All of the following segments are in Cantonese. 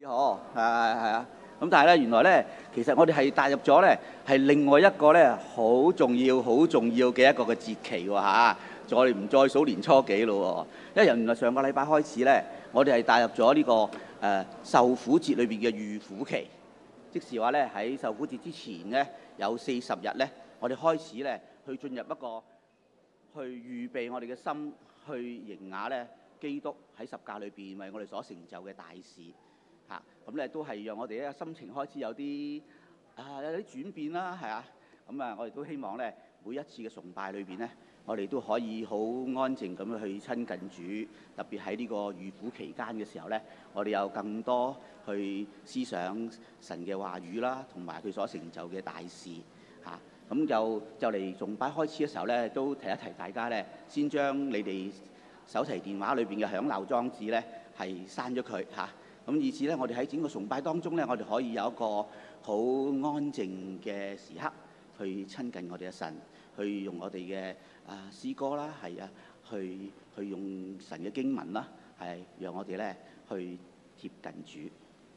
哦，係啊，咁但係咧，原來咧，其實我哋係帶入咗咧，係另外一個咧好重要、好重要嘅一個嘅節期喎嚇。我哋唔再數年初幾咯喎，因為原來上個禮拜開始咧，我哋係帶入咗呢個受苦節裏邊嘅預苦期，即是話咧喺受苦節之前咧有40日咧，我哋開始咧去進入一個去預備我哋嘅心去迎亞咧基督喺十架裏邊為我哋所成就嘅大事。咁咧都係讓我哋咧心情開始有啲有啲轉變啦，係啊。咁我哋都希望咧每一次嘅崇拜裏邊咧，我哋都可以好安靜咁樣去親近主，特別喺呢個預苦期間嘅時候咧，我哋有更多去思想神嘅話語啦，同埋佢所成就嘅大事嚇。咁就嚟崇拜開始嘅時候咧，都提一提大家咧，先將你哋手提電話裏邊嘅響鬧裝置咧係刪咗佢嚇。咁以至咧，我哋喺整個崇拜當中咧，我哋可以有一個好安靜嘅時刻，去親近我哋嘅神，去用我哋嘅詩歌啦，係啊，去用神嘅經文啦，係讓我哋咧去貼近主。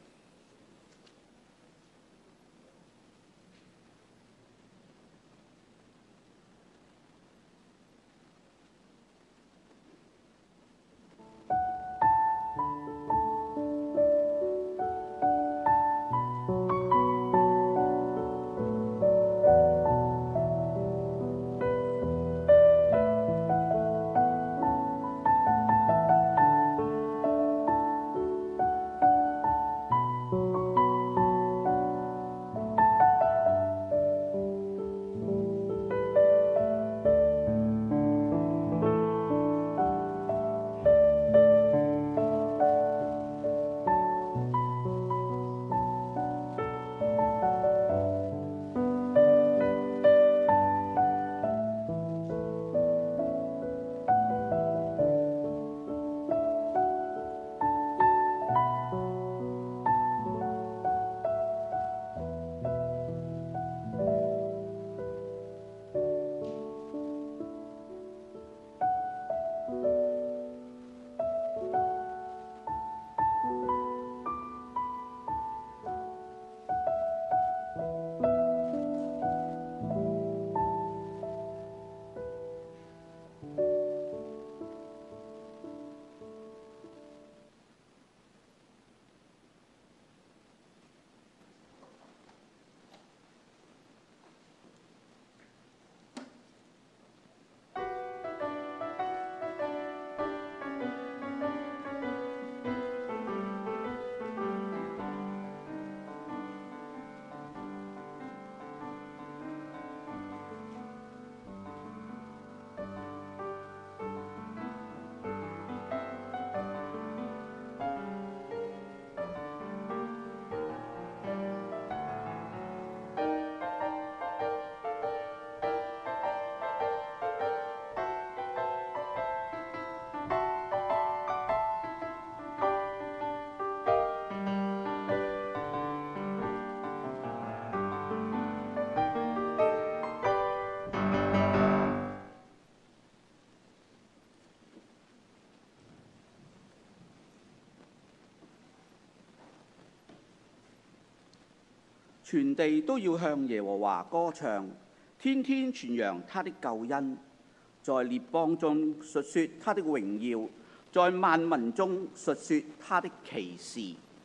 全地都要向耶和華歌唱，天天傳揚他的救恩，在列邦中述說他的榮耀，在萬民中述說他的奇事。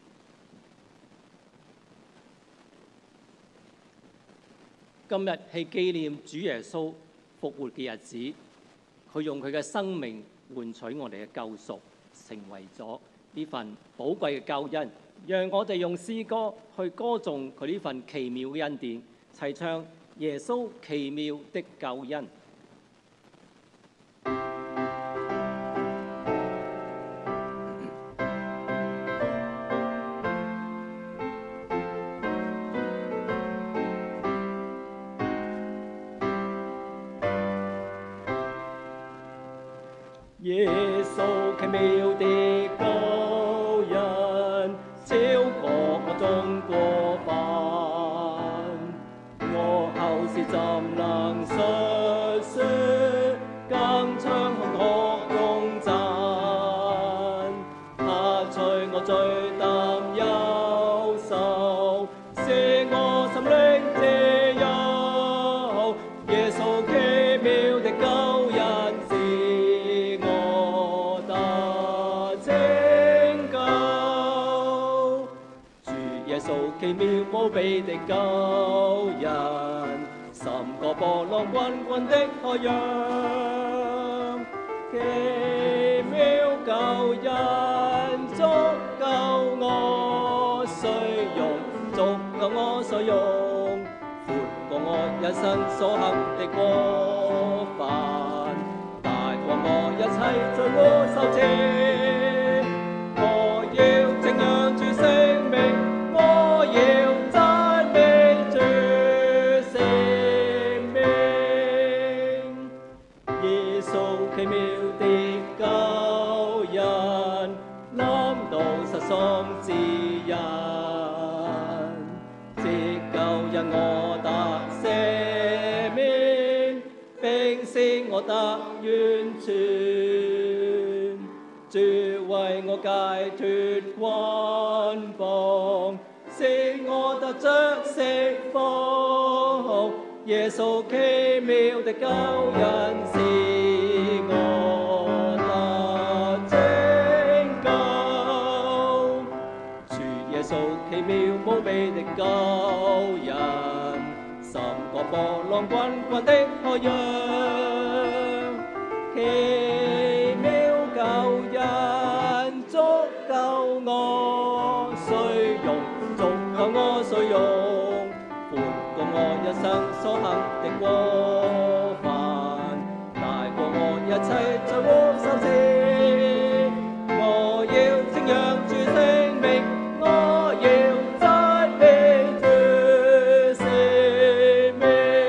今日係紀念主耶穌復活嘅日子，佢用佢嘅生命換取我哋嘅救贖，成為咗呢份寶貴嘅救恩。讓我哋用詩歌去歌頌佢呢份奇妙嘅恩典，齊唱耶穌奇妙的救恩。耶穌奇妙的救恩，超過我眾過犯，我後事怎能述說？更長空可用讚，他取我罪擔憂。 奇妙無比的救恩，勝過波浪滾滾的海洋。奇妙救恩足夠我需用，足夠我所用，闊過我一生所行的過犯，大過我一切罪惡仇情。我要稱揚主聖名，我要讚美主聖名。耶穌奇妙的救恩，臨到失喪之人，藉救恩我得赦免，並使我得完全。主為我解脫捆綁，使我得着釋放。耶穌奇妙的救恩使我得拯救。主耶穌奇妙無比的救恩，勝過波浪滾滾的海洋。奇妙救恩足夠我需用，足夠我所用，闊過我一生所行的過犯，大過我一切罪惡仇情。我要稱揚主聖名，我要讚美主聖名。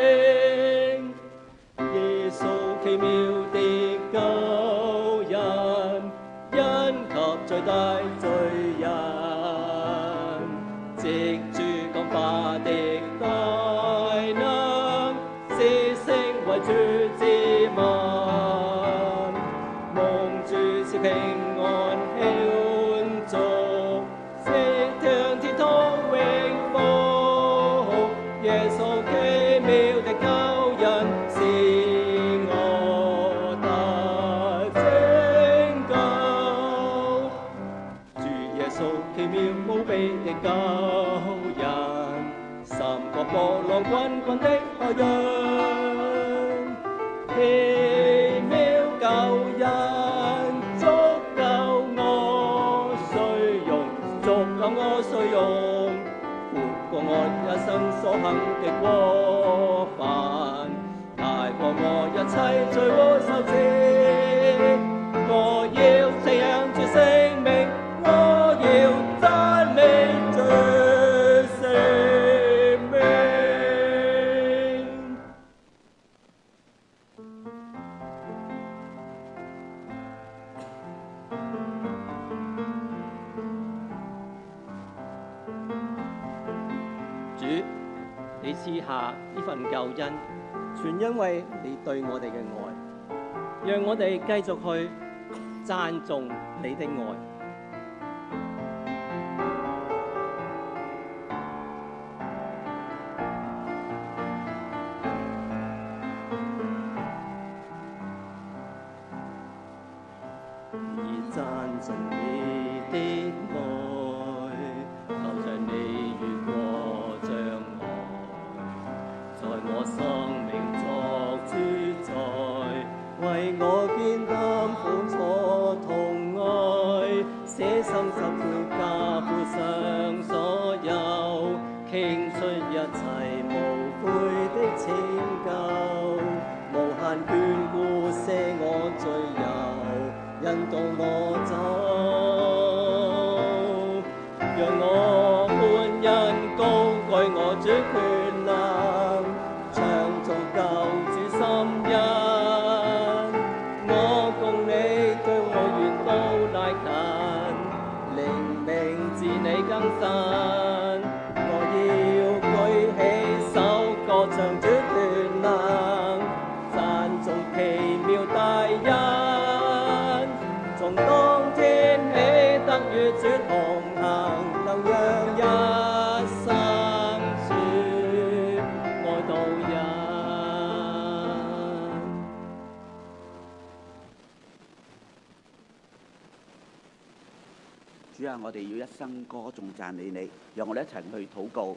耶穌奇妙的救恩，因給最大罪人，藉主降化的大能，使成為主之民，蒙主是平安喜歡族，升向天堂永福。耶穌奇妙的救恩使我得拯救。主耶穌奇妙無比的救恩，勝過波浪滾滾的海洋。奇妙救恩足夠我需用，足夠我所用，闊過我一生所行的過犯，大過我一切罪惡仇情。我要稱揚主聖名，我要讚美主聖名。主，你賜下呢份救恩，全因為你對我哋嘅愛，讓我哋繼續去讚頌你的愛。而讚頌你的愛，靠着你越過障礙，在我生命作主宰，為我肩擔苦楚痛愛，捨生十倍加付上所有，傾出一切無悔的拯救，無限眷顧赦我罪由，引導我走，讓我歡欣高舉我主權能，唱頌救主心恩。我共你對我願都拉近，靈命自你更新。我要舉起手歌唱主權能，讚頌奇妙大恩。從當天起得與主同行，能讓一生說愛到人。 主啊，我哋要一生歌頌讚美你，讓我哋一齊去禱告。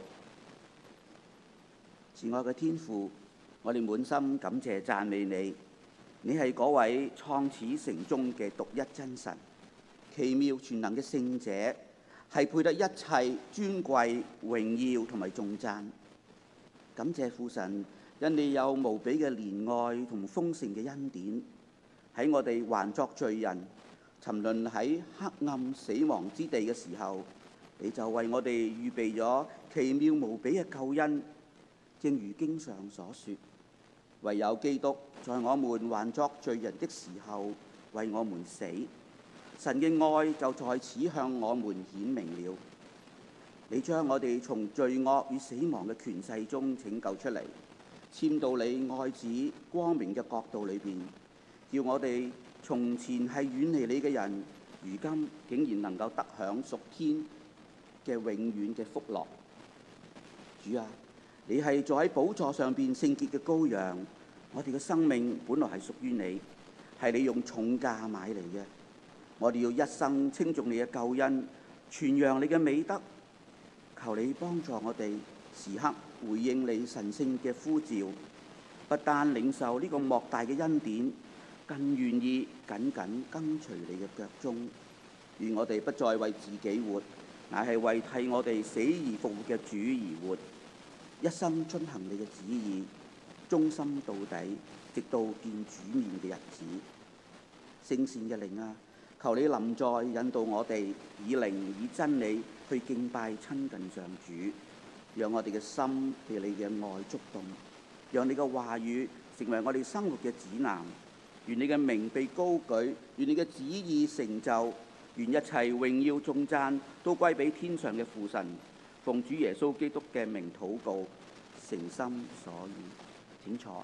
慈愛嘅天父，我哋滿心感謝讚美你。你係嗰位創始成終嘅獨一真神，奇妙全能嘅聖者，係配得一切尊貴、榮耀同埋頌讚。感謝父神，因你有無比嘅憐愛同豐盛嘅恩典，喺我哋還作罪人，沉淪喺黑暗死亡之地嘅時候，你就為我哋預備咗奇妙無比嘅救恩。正如經上所說，唯有基督在我們還作罪人的時候為我們死，神嘅愛就在此向我們顯明了。你將我哋從罪惡與死亡嘅權勢中拯救出嚟，遷到你愛子光明嘅國度裏邊，叫我哋從前係遠離你嘅人，如今竟然能夠得享屬天嘅永遠嘅福樂。主啊，你係坐喺寶座上邊聖潔嘅羔羊，我哋嘅生命本來係屬於你，係你用重價買嚟嘅。我哋要一生稱頌你嘅救恩，傳揚你嘅美德。求你幫助我哋時刻回應你神聖嘅呼召，不單領受呢個莫大嘅恩典，更願意緊緊跟隨你嘅腳蹤。願我哋不再為自己活，乃係為替我哋死而復活嘅主而活，一生遵行你嘅旨意，忠心到底，直到見主面嘅日子。聖善嘅靈啊，求你臨在引導我哋，以靈以真理去敬拜親近上主，讓我哋嘅心被你嘅愛觸動，讓你嘅話語成為我哋生活嘅指南。願你嘅名被高舉，願你嘅旨意成就，願一切榮耀頌讚都歸俾天上嘅父神。奉主耶穌基督嘅名禱告，誠心所願。請坐。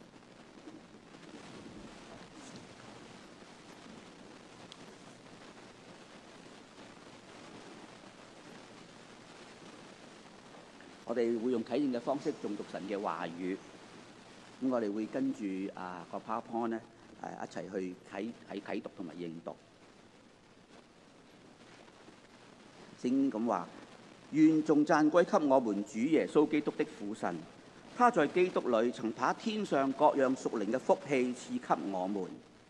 我哋會用啟應嘅方式誦讀神嘅話語。咁我哋會跟住個 PowerPoint 咧一齊去啟讀同埋應讀。聖經咁話：願頌讚歸給我們主耶穌基督的父神，他在基督裏曾把天上各樣屬靈嘅福氣賜給我們。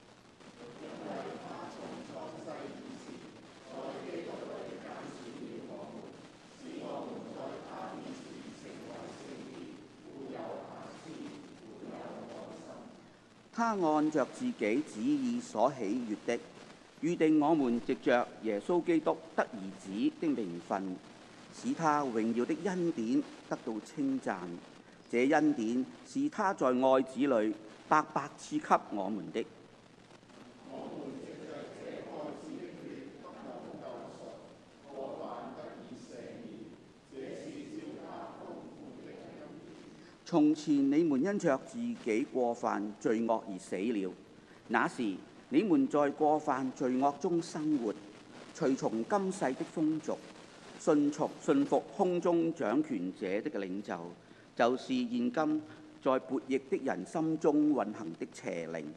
他按着自己旨意所喜悅的，預定我們藉着耶穌基督得兒子的名分，使他榮耀的恩典得到稱讚。這恩典是他在愛子裏白白賜給我們的。從前你們因着自己過犯罪惡而死了，那時你們在過犯罪惡中生活，隨從今世的風俗，順服空中掌權者的領袖，就是現今在悖逆的人心中運行的邪靈。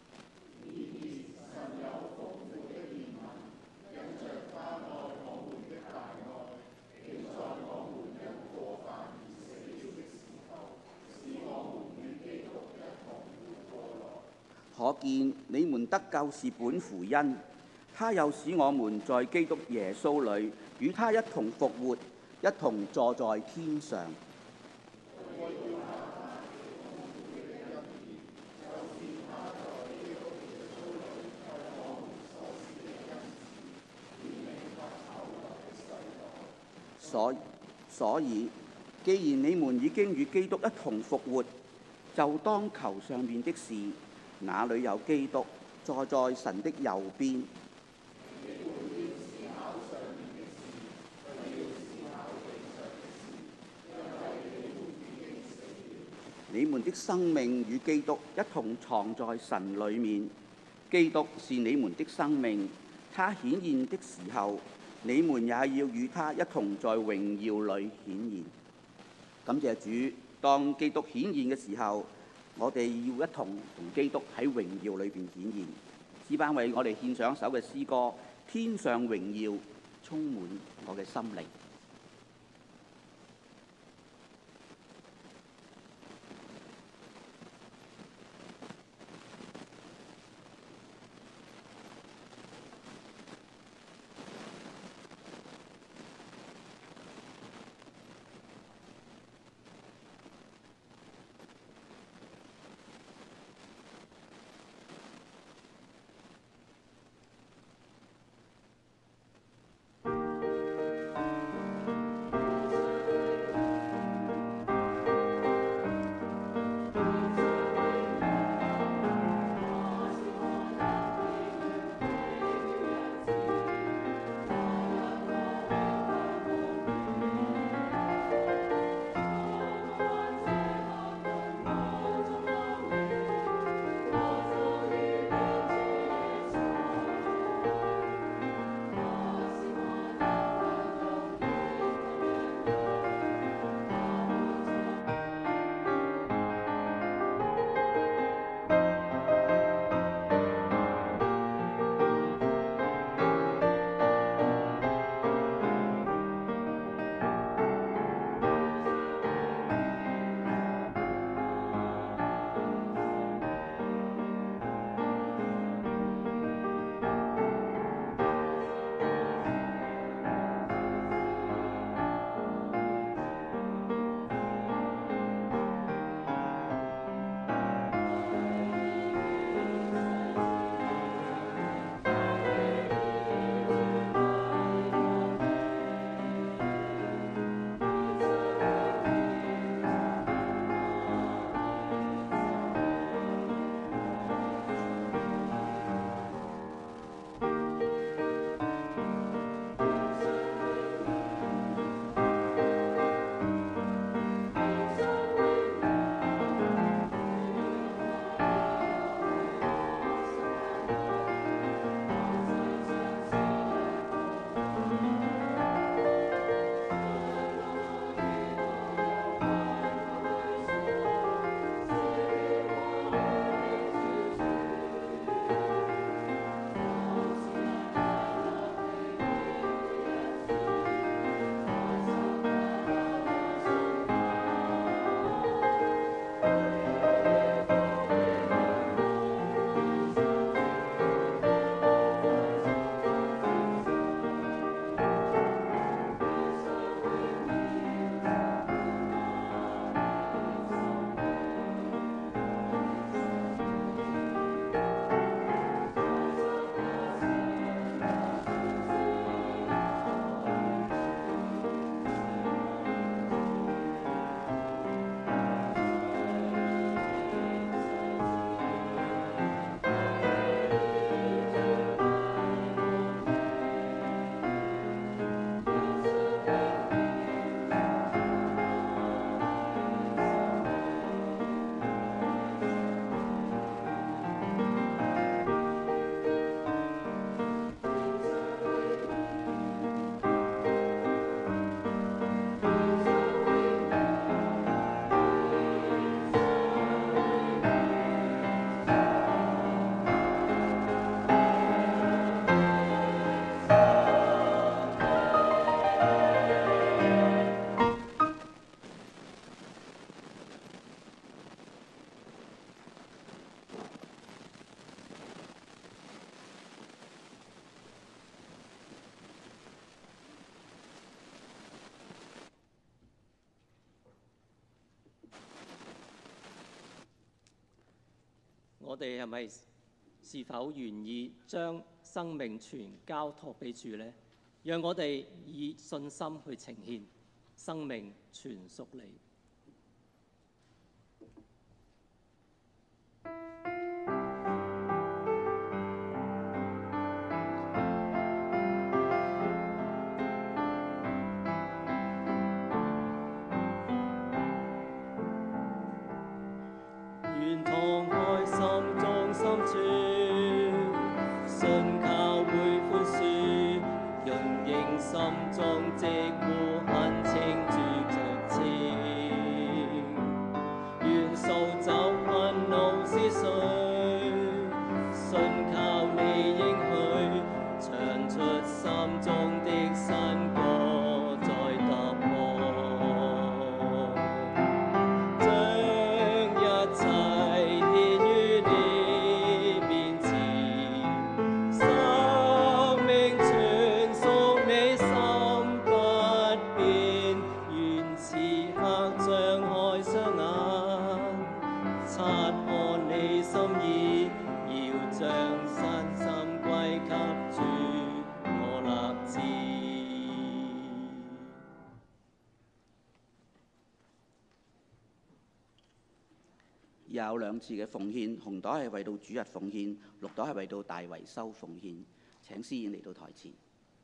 可見你們得救是本乎恩，他又使我們在基督耶穌裏與他一同復活，一同坐在天上。所以，既然你們已經與基督一同復活，就當求上面的事。那裏有基督坐在神的右邊。你們的生命與基督一同藏在神裏面。基督是你們的生命，他顯現的時候，你們也要與他一同在榮耀裏顯現。感謝主，當基督顯現嘅時候，我哋要一同同基督喺榮耀裏邊顯現。詩班為我哋獻上一首嘅詩歌《天上榮耀》， 充滿我嘅心靈。 我哋係咪是否願意將生命全交託俾主呢？讓我哋以信心去呈獻，生命全屬你。願敞開心中深處，信靠會寬恕，潤應心中疾呼懇請主着賜。 有兩次嘅奉獻，紅袋係為到主日奉獻，綠袋係為到大維修奉獻。請司儀嚟到台前。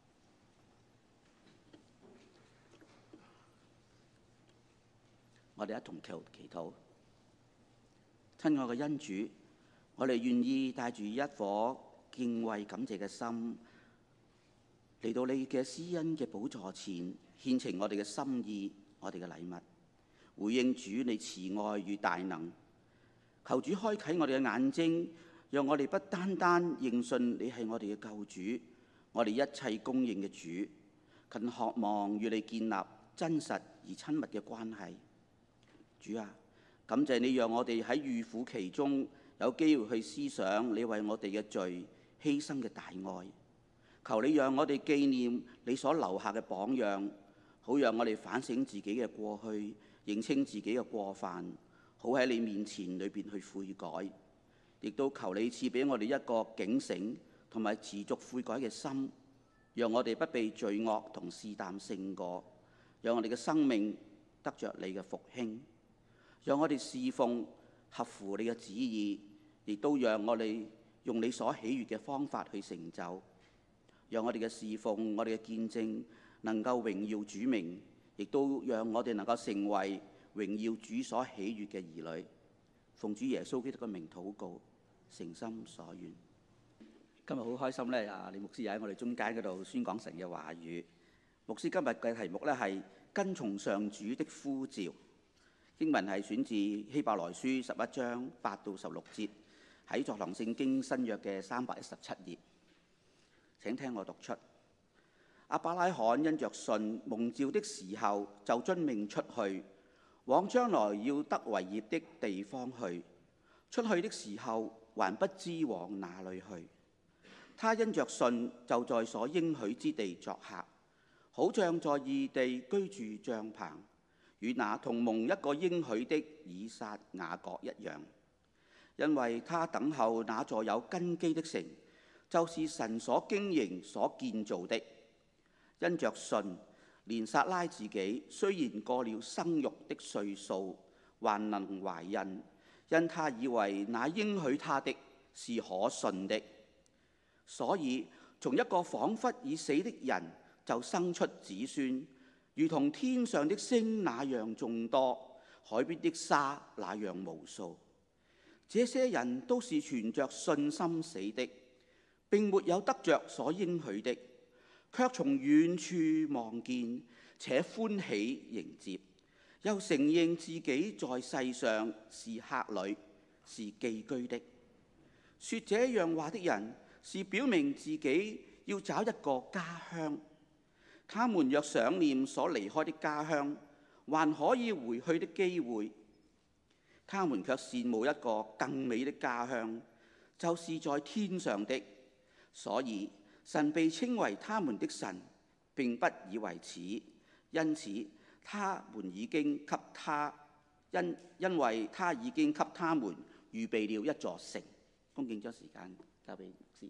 我哋一同祈禱。親愛嘅恩主，我哋願意帶住一顆敬畏感謝嘅心嚟到你嘅施恩嘅寶座前，獻呈我哋嘅心意，我哋嘅禮物，回應主你慈愛與大能。求主開啟我哋嘅眼睛，讓我哋不單單認信你係我哋嘅救主，我哋一切供應嘅主，更渴望與你建立真實而親密嘅關係。主啊，感謝你讓我哋喺預苦期中有機會去思想你為我哋嘅罪犧牲嘅大愛。求你讓我哋紀念你所留下嘅榜樣，好讓我哋反省自己嘅過去，認清自己嘅過犯，好喺你面前裏邊去悔改。亦都求你賜俾我哋一個警醒同埋持續悔改嘅心，讓我哋不被罪惡同試探勝過，讓我哋嘅生命得着你嘅復興。讓我哋侍奉合乎你嘅旨意，亦都讓我哋用你所喜悅嘅方法去成就。讓我哋嘅侍奉、我哋嘅見證能夠榮耀主名，亦都讓我哋能夠成為榮耀主所喜悅嘅兒女。奉主耶穌基督嘅名禱告，誠心所願。今日好開心咧，李牧師又喺我哋中間嗰度宣講神嘅話語。牧師今日嘅題目咧係跟從上主的呼召。經文係選自希伯來書11章8到16節，喺作堂聖經新約嘅317頁。請聽我讀出：亞伯拉罕因着信蒙召的時候，就遵命出去，往將來要得為業的地方去。出去的時候，還不知往哪裏去。他因着信，就在所應許之地作客，好像在異地居住帳棚，與那同蒙一個應許的以撒、雅各一樣，因為他等候那座有根基的城，就是神所經營、所建造的。因着信，連撒拉自己雖然過了生育的歲數，還能懷孕，因他以為那應許他的是可信的，所以從一個彷彿已死的人就生出子孫，如同天上的星那樣眾多，海邊的沙那樣無數。這些人都是存着信心死的，並沒有得着所應許的，卻從遠處望見，且歡喜迎接，又承認自己在世上是客旅，是寄居的。說這樣話的人，是表明自己要找一個家鄉。他們若想念所離開的家鄉，還可以回去的機會，他們卻羨慕一個更美的家鄉，就是在天上的。所以神被稱為他們的神，並不以為恥，因此他們已經給他因為他已經給他們預備了一座城。恭敬將時間交俾牧師。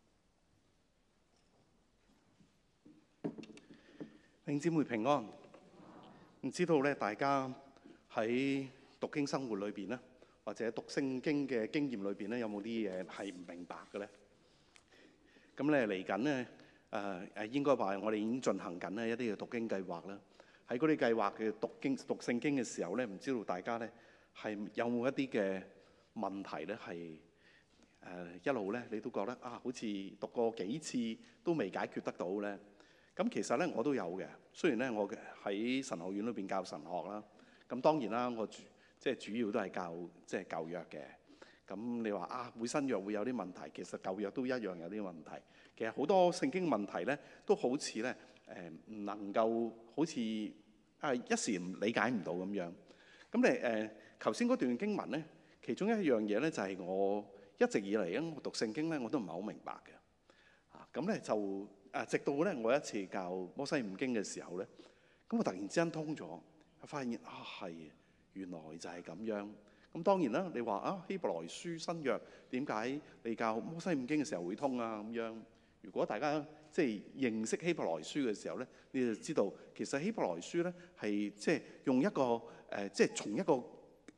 弟兄姊妹平安。唔知道咧，大家喺讀經生活裏邊咧，或者讀聖經嘅經驗裏邊咧，有冇啲嘢係唔明白嘅咧？咁咧嚟緊咧，應該話我哋已經進行緊咧一啲嘅讀經計劃啦。喺嗰啲計劃嘅讀聖經嘅時候咧，唔知道大家咧係有冇一啲嘅問題咧係一路咧你都覺得好似讀過幾次都未解決得到咧。咁其實咧我都有嘅，雖然咧我喺神學院裏邊教神學啦，咁當然啦，我主要都係教舊約嘅。咁你話會新約會有啲問題，其實舊約都一樣有啲問題。其實好多聖經問題咧，都好似咧唔能夠好似一時理解唔到咁樣。咁你頭先嗰段經文咧，其中一樣嘢咧就係我一直以嚟咧，我讀聖經咧我都唔係好明白嘅。咁咧就直到咧我一次教摩西五經嘅時候咧，咁我突然之間通咗，我發現係原來就係咁樣。咁當然啦，你話希伯來書新約點解你教摩西五經嘅時候會通啊？咁樣，如果大家認識希伯來書嘅時候咧，你就知道其實希伯來書咧係用一個從一個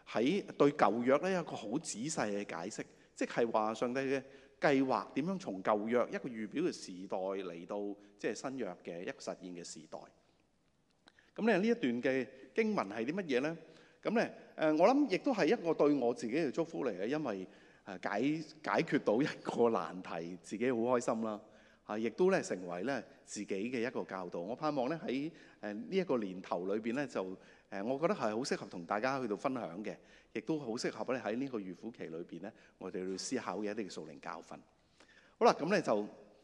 喺對舊約咧有一個好仔細嘅解釋，即係話上帝嘅計劃點樣從舊約一個預表嘅時代嚟到即係新約嘅一個實現嘅時代。咁咧呢一段嘅經文係啲乜嘢咧？咁咧我諗亦都係一個對我自己嘅祝福嚟嘅，因為解決到一個難題，自己好開心啦。亦都咧成為咧自己嘅一個教導。我盼望咧喺呢一個年頭裏邊咧，就我覺得係好適合同大家去到分享嘅，亦都好適合咧喺呢個預苦期裏邊咧，我哋去思考嘅一啲嘅屬靈教訓。好啦，咁咧就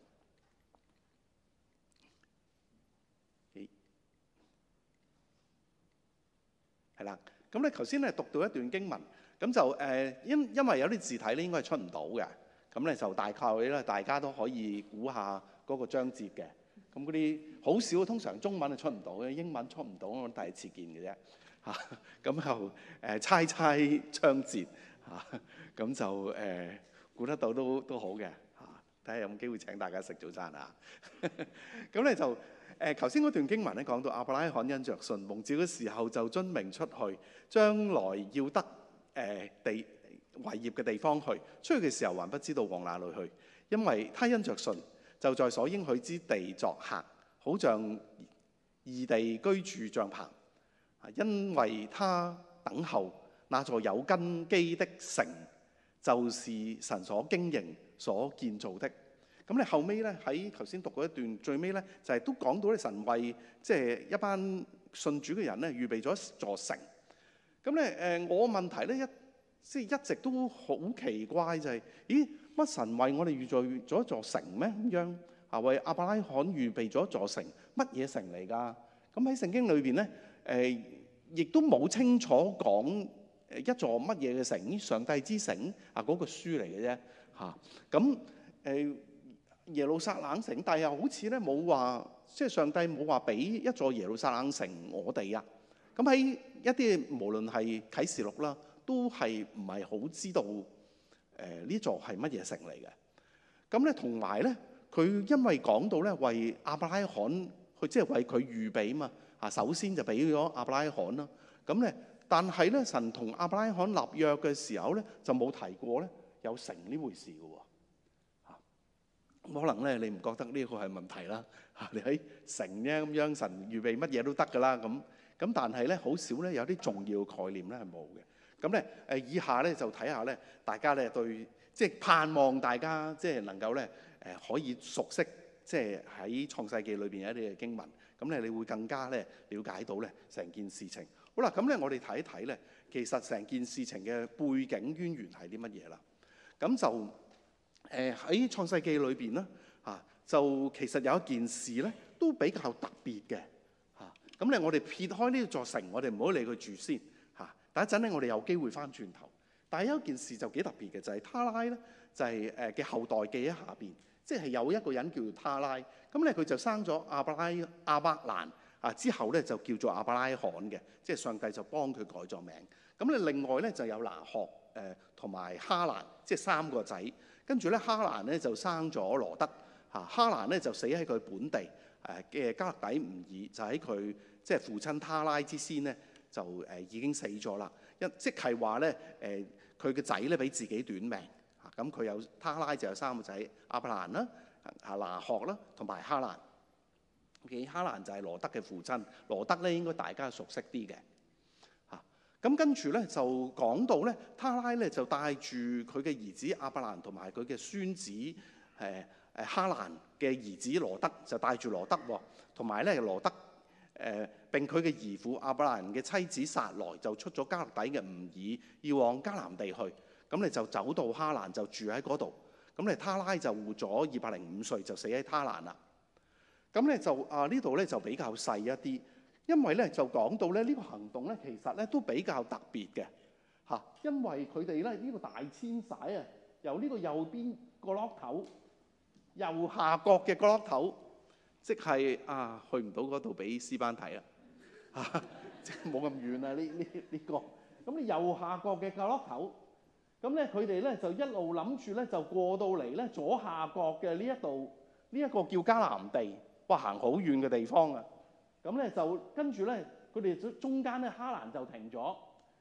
係啦。咁咧頭先咧讀到一段經文，咁就因為有啲字體咧應該係出唔到嘅。咁咧就大概咧，大家都可以估下嗰個章節嘅。咁嗰啲好少，通常中文係出唔到嘅，英文出唔到，我第一次見嘅啫。咁就猜章節咁就估得到都好嘅。睇下有冇機會請大家食早餐啊。咁咧就頭先嗰段經文咧講到亞伯拉罕因着信蒙召嘅時候就遵命出去，將來要得地為業嘅地方去，出去嘅時候還不知道往哪裏去，因為他因着信就在所應許之地作客，好像異地居住帳棚。因為他等候那座有根基的城，就是神所經營所建造的。咁你後尾咧喺頭先讀過一段，最尾咧就係都講到咧神為即係一班信主嘅人咧預備咗一座城。咁咧我問題咧即係一直都好奇怪，就係咦乜神為我哋預備咗一座城咩？咁樣為亞伯拉罕預備咗一座城，乜嘢城嚟㗎？咁喺聖經裏邊咧亦都冇清楚講一座乜嘢嘅城，上帝之城嗰個書嚟嘅啫嚇。咁耶路撒冷城，但係又好似咧冇話，即係上帝冇話俾一座耶路撒冷城我哋啊。咁喺一啲無論係啟示錄啦，都係唔係好知道呢座係乜嘢城嚟嘅。咁咧同埋咧，佢因為講到咧為亞伯拉罕，佢即係為佢預備嘛。首先就俾咗亞伯拉罕啦。咁咧，但係咧神同亞伯拉罕立約嘅時候咧，就冇提過咧有城呢回事嘅喎。可能咧你唔覺得呢個係問題啦？你喺城啫咁樣，神預備乜嘢都得㗎啦。咁但係咧好少咧有啲重要概念咧係冇嘅。咁咧以下咧就睇下咧，大家咧對即係盼望大家即係能夠咧可以熟悉即係喺創世記裏邊有一啲嘅經文。咁咧你會更加咧了解到咧成件事情。好啦，咁咧我哋睇一睇咧，其實成件事情嘅背景淵源係啲乜嘢啦？咁就喺創世記裏邊咧就其實有一件事咧都比較特別嘅嚇。咁咧我哋撇開呢座城，我哋唔好理佢住先嚇。等一陣咧我哋有機會翻轉頭。但係有一件事就幾特別嘅，就係他拉咧就係嘅後代記喺下邊，即係有一個人叫做他拉。咁咧佢就生咗亞伯蘭之後咧就叫做亞伯拉罕嘅，即係上帝就幫佢改咗名。咁咧另外咧就有拿鶴同埋哈蘭，即係三個仔。跟住咧哈蘭咧就生咗羅德哈蘭咧就死喺佢本地嘅加勒底吾爾，就喺佢即係父親他拉之先咧就已經死咗啦。即係話咧佢嘅仔咧比自己短命咁佢有他拉就有三個仔，亞伯蘭啦、拿鶴啦同埋哈蘭。哈蘭就係羅德嘅父親，羅德咧應該大家熟悉啲嘅咁跟住咧就講到咧，他拉咧就帶住佢嘅兒子亞伯蘭同埋佢嘅孫子哈蘭嘅兒子羅德，就帶住羅德同埋咧羅德並佢嘅兒婦亞伯蘭嘅妻子撒萊就出咗加勒底嘅吾爾，要往迦南地去。咁你就走到哈蘭就住喺嗰度。咁你他拉就活咗205歲就死喺他蘭啦。咁咧就呢度咧就比較細一啲。因為咧就講到咧呢個行動咧其實咧都比較特別嘅因為佢哋咧呢個大遷徙由呢個右邊角落頭右下角嘅角落頭，即係去唔到嗰度俾詩班睇啦即係冇咁遠啊呢個。咁你右下角嘅角落頭，咁咧佢哋咧就一路諗住咧就過到嚟咧左下角嘅呢一度，呢一個叫迦南地，哇行好遠嘅地方啊！咁咧就跟住咧，佢哋中間咧哈蘭就停咗，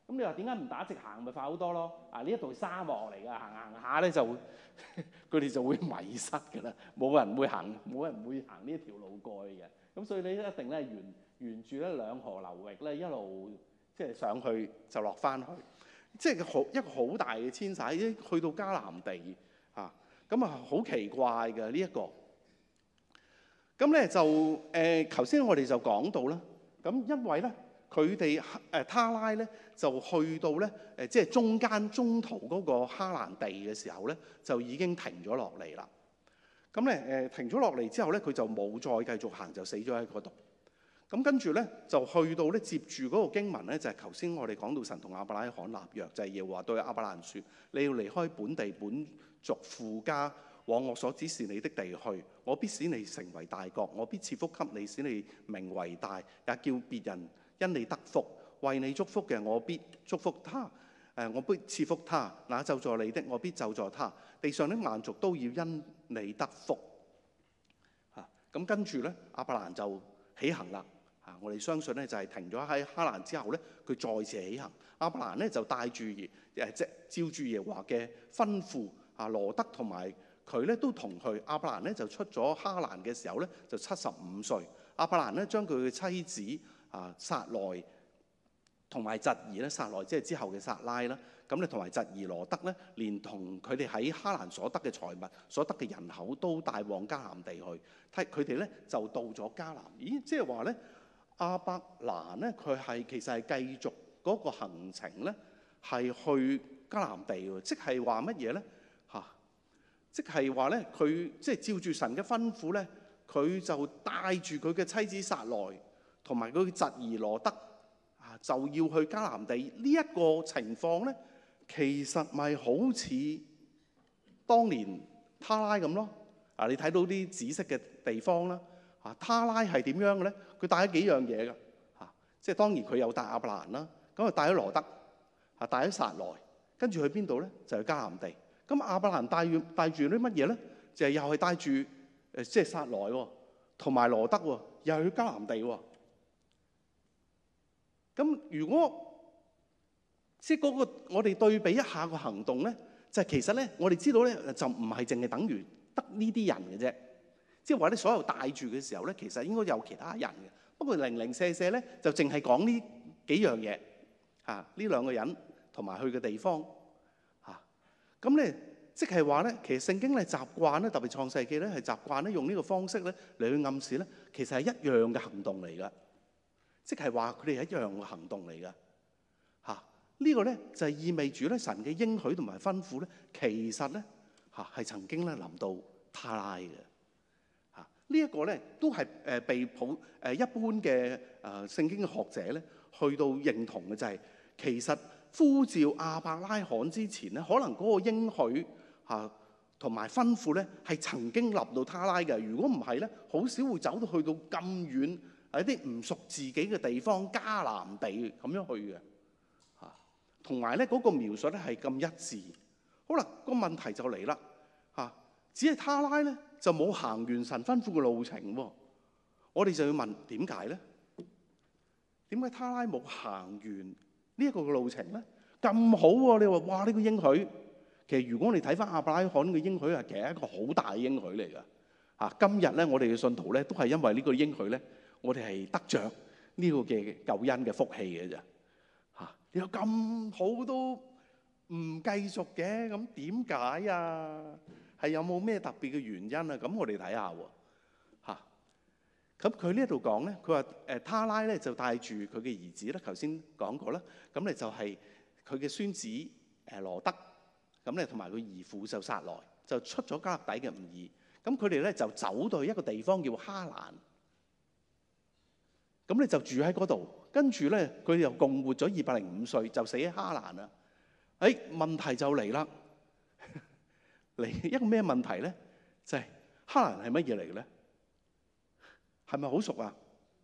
咁你話點解唔打直行咪快好多咯？呢一度沙漠嚟㗎，行下咧就佢哋就會迷失㗎啦，冇人會行呢一條路過去嘅。咁所以你一定咧沿住咧兩河流域咧一路即係上去就落翻去，即係一個好大嘅遷徙，去到迦南地啊，咁啊好奇怪嘅呢一個。咁咧就頭先我哋就講到啦，咁因為咧佢哋他拉咧就去到咧即係中途嗰個哈蘭地嘅時候咧，就已經停咗落嚟啦。咁咧停咗落嚟之後咧，佢就冇再繼續行，就死咗喺嗰度。咁跟住咧就去到咧接住嗰個經文咧，就係頭先我哋講到神同亞伯拉罕立約，就係耶和華對亞伯蘭説：你要離開本地本族父家，往我所指示你的地去。我必使你成為大國，我必賜福給你，使你名為大，也叫別人因你得福。為你祝福嘅，我必祝福他；我必賜福他。那咒詛你的，我必咒詛他。地上的萬族都要因你得福。咁跟住咧，亞伯蘭就起行啦。我哋相信咧就係停咗喺哈蘭之後咧，佢再次起行。亞伯蘭咧就帶住照住耶和華嘅吩咐，羅得同埋佢咧都同去。亞伯蘭咧就出咗哈蘭嘅時候咧就75歲。亞伯蘭咧將佢嘅妻子撒萊同埋侄兒咧，撒萊即係之後嘅撒拉啦。咁咧同埋侄兒羅得咧，連同佢哋喺哈蘭所得嘅財物、所得嘅人口都帶往迦南地去。佢哋咧就到咗迦南。咦，即係話咧亞伯蘭咧佢係其實係繼續嗰個行程咧，係去迦南地喎。即係話乜嘢咧？即係話咧佢即係照住神嘅吩咐咧，佢就帶住佢嘅妻子撒萊同埋佢嘅侄兒羅得就要去迦南地。呢一個情況咧，其實咪好似當年他拉咁咯。你睇到啲紫色嘅地方啦。他拉係點樣嘅咧？佢帶咗幾樣嘢㗎。即係當然佢有帶亞伯蘭啦，咁啊帶咗羅得，帶咗撒萊，跟住去邊度咧？就去迦南地。咁亞伯蘭帶住啲乜嘢咧？就係又係帶住即係撒萊喎，同埋羅得喎，又係去迦南地喎。咁如果即係嗰個我哋對比一下個行動咧，就係其實咧我哋知道咧就唔係淨係等於得呢啲人嘅啫。即係話咧所有帶住嘅時候咧，其實應該有其他人嘅。不過零零舍舍咧就淨係講呢幾樣嘢呢兩個人同埋去嘅地方咁咧，即係話咧，其實聖經咧習慣咧，特別創世記咧係習慣咧用呢個方式咧嚟去暗示咧，其實係一樣嘅行動嚟㗎。即係話佢哋係一樣嘅行動嚟㗎。呢個咧就係意味住咧神嘅應許同埋吩咐咧，其實咧係曾經咧臨到他拉嘅。呢一個咧都係被一般嘅聖經嘅學者咧去到認同嘅，就係其實呼召亞伯拉罕之前咧，可能嗰個應許同埋吩咐咧係曾經臨到他拉嘅。如果唔係咧，好少會走到去到咁遠一啲唔屬自己嘅地方迦南地咁樣去嘅。同埋咧嗰個描述咧係咁一致。好啦，個問題就嚟啦只係他拉咧就冇行完神吩咐嘅路程喎。我哋就要問點解咧？點解他拉冇行完呢一個嘅路程咧？咁好喎！你話哇呢個應許，其實如果你睇翻亞伯拉罕嘅應許其實係一個好大嘅應許嚟㗎。今日咧我哋嘅信徒咧都係因為呢個應許咧，我哋係得着呢個嘅救恩嘅福氣嘅啫。你有咁好都唔繼續嘅，咁點解啊？係有冇咩特別嘅原因啊？咁我哋睇下喎。咁佢呢度講咧，佢話他拉咧就帶住佢嘅兒子咧，頭先講過啦。咁咧就係佢嘅孫子羅得，咁咧同埋佢兒婦就撒萊，就出咗迦勒底嘅吾珥。咁佢哋咧就走到去一個地方叫哈蘭，咁咧就住喺嗰度。跟住咧佢哋又共活咗205歲，就死喺哈蘭啦。問題就嚟啦，嚟一個咩問題咧？就係哈蘭係乜嘢嚟嘅咧？係咪好熟啊？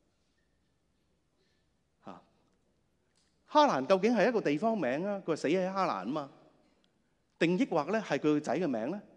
哈蘭究竟係一個地方名啊？佢話死喺哈蘭啊嘛，定抑或咧係佢個仔嘅名咧？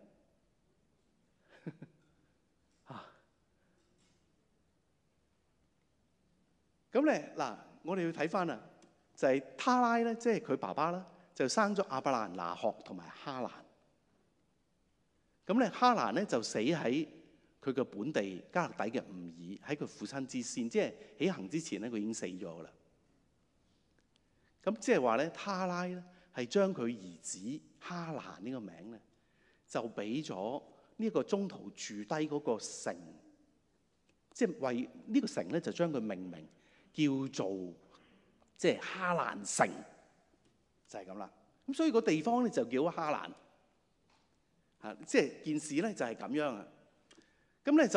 咁咧嗱，我哋要睇翻啊， 就係他拉咧，即係佢爸爸啦，就生咗亞伯蘭、拿鶴同埋哈蘭。咁咧，哈蘭咧就死喺佢嘅本地加勒底嘅吾爾，喺佢父親之先，即係起行之前咧，佢已經死咗噶啦。咁即係話咧，他拉咧係將佢兒子哈蘭呢個名咧，就俾咗呢個中途住低嗰個城，即係為呢個城咧就將佢命名叫做即係哈蘭城，就係咁啦。咁所以個地方咧就叫哈蘭。即係件事咧就係咁樣啊！咁咧就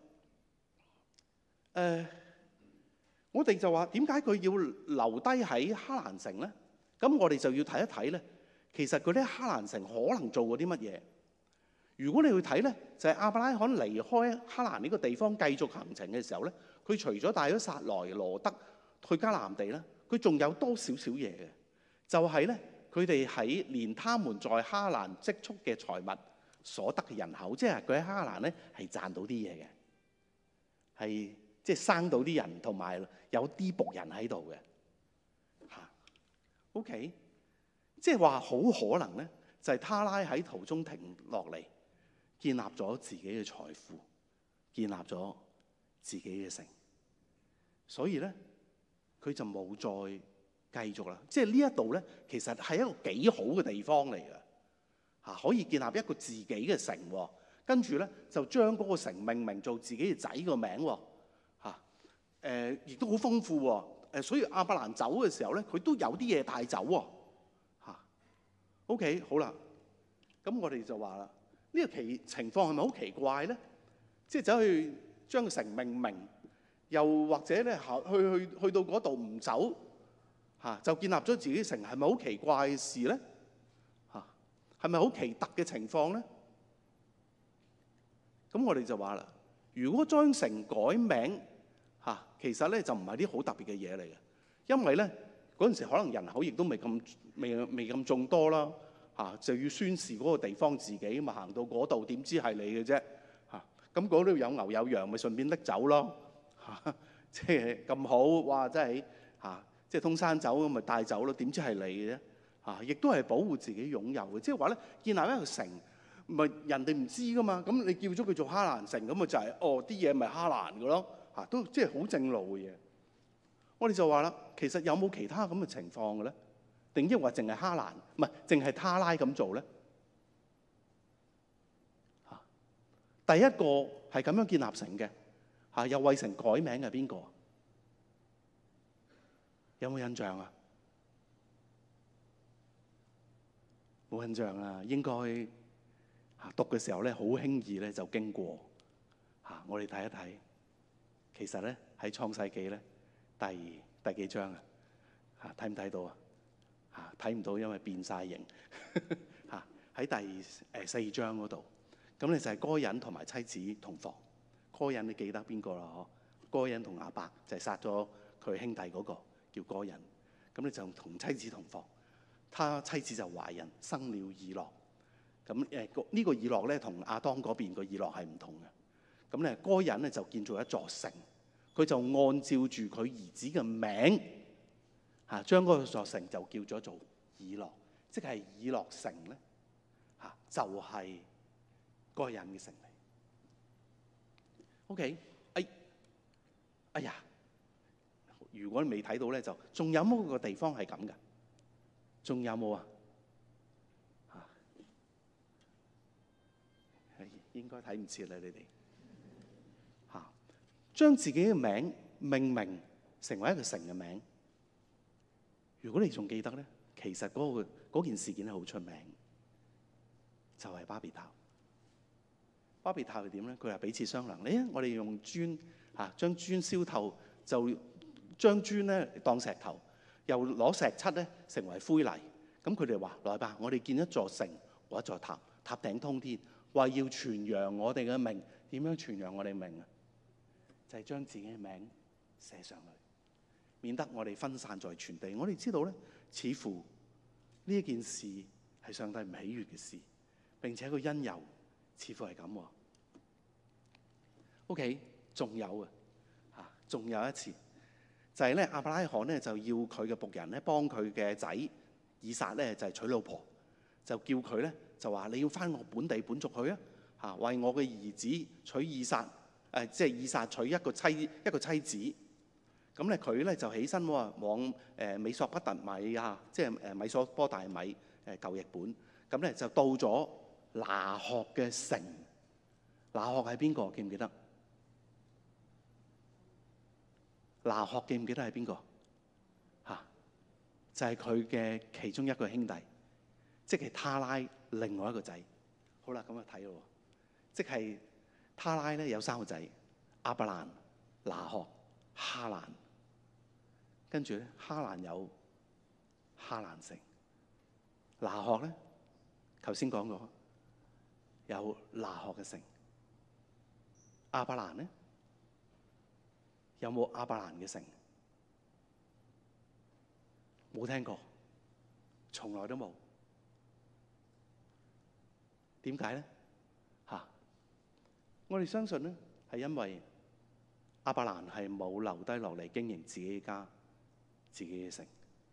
我哋就話點解佢要留低喺哈蘭城咧？咁我哋就要睇一睇咧，其實佢啲哈蘭城可能做過啲乜嘢？如果你去睇咧，就係亞伯拉罕離開哈蘭呢個地方繼續行程嘅時候咧，佢除咗帶咗撒萊、羅德去迦南地咧，佢仲有多少少嘢嘅，就係咧。佢哋喺連他們在哈蘭積蓄嘅財物所得嘅人口，即係佢喺哈蘭咧係賺到啲嘢嘅，係即係生到啲人，同埋有啲僕人喺度嘅嚇。OK， 即係話好可能咧，就係他拉喺途中停落嚟，建立咗自己嘅財富，建立咗自己嘅城，所以咧佢就冇再繼續啦，即係呢一度咧，其實係一個幾好嘅地方嚟嘅嚇，可以建立一個自己嘅城喎。跟住咧就將嗰個城命名做自己嘅仔個名喎嚇。亦都好豐富喎。所以亞伯蘭走嘅時候咧，佢都有啲嘢帶走喎嚇。OK， 好啦，咁我哋就話啦，呢個情況係咪好奇怪咧？即係走去將個城命名，又或者咧去到嗰度唔走。就建立咗自己城，係咪好奇怪嘅事咧？係咪好奇特嘅情況咧？咁我哋就話啦，如果將城改名其實咧就唔係啲好特別嘅嘢嚟嘅，因為咧嗰陣時可能人口亦都未咁眾多啦就要宣示嗰個地方自己咁行到嗰度，點知係你嘅啫咁嗰度有牛有羊，咪順便拎走咯即係咁好哇！真係即係通山走咁咪帶走咯，點知係你嘅啫亦都係保護自己擁有嘅，即係話咧建立一個城，咪人哋唔知噶嘛，咁你叫咗佢做哈蘭城，咁咪就係啲嘢咪哈蘭嘅咯都即係好正路嘅嘢。我哋就話啦，其實有冇其他咁嘅情況嘅咧？定抑或淨係哈蘭，唔係淨係他拉咁做咧第一個係咁樣建立城嘅又為城改名係邊個？有冇印象啊？冇印象啊！應該讀嘅時候咧，好輕易咧就經過我哋睇一睇。其實咧喺創世記咧第幾章睇唔睇到啊？睇唔到，因為變晒形喺第4章嗰度。咁咧就係該隱同埋妻子同房。該隱你記得邊個啦？該隱同亞伯就係殺咗佢兄弟嗰個。叫該隱，咁你就同妻子同房，他妻子就懷孕，生了以諾。咁呢個以諾咧，同亞當嗰邊個以諾係唔同嘅。咁咧，該隱咧就建造一座城，佢就按照住佢兒子嘅名將嗰座城就叫咗做以諾，即係以諾城咧就係該隱嘅城嚟。OK， 哎呀！如果你未睇到咧，就仲有冇個地方係咁嘅？仲有冇啊？應該睇唔切啦，你哋將自己嘅名命名成為一個城嘅名。如果你仲記得咧，其實嗰件事件係好出名，就係巴別塔。巴別塔係點咧？佢話彼此商量，我哋用磚將磚燒透，就將磚咧當石頭，又攞石漆咧成為灰泥。咁佢哋話：來吧，我哋建一座城或一座塔，塔頂通天，話要傳揚我哋嘅名。點樣傳揚我哋名啊？就係將自己嘅名寫上去，免得我哋分散在全地。我哋知道咧，似乎呢一件事係上帝唔喜悅嘅事，並且個因由似乎係咁。OK， 仲有仲有一次。 就係咧亞伯拉罕咧就要佢嘅僕人咧幫佢嘅仔以撒咧就係娶老婆，就叫佢咧就話你要返我本地本族去啊，嚇為我嘅兒子娶以撒，即係以撒娶一個妻子。咁咧佢咧就起身喎，往美索不達米亞，即係米索波大米舊譯本。咁咧就到咗拿鶴嘅城。拿鶴係邊個？記唔記得？拿鶴記唔記得係邊個？嚇，就係佢嘅其中一個兄弟，即係他拉另外一個仔。好啦，咁就睇咯，即係他拉咧有3個仔：亞伯蘭、拿鶴、哈蘭。跟住咧，哈蘭有哈蘭城。拿鶴咧，頭先講過有拿鶴嘅城。亞伯蘭咧，有冇亞伯蘭嘅城？冇聽過，從來都冇。點解咧？我哋相信咧，係因為亞伯蘭係冇留低落嚟經營自己家、自己嘅城，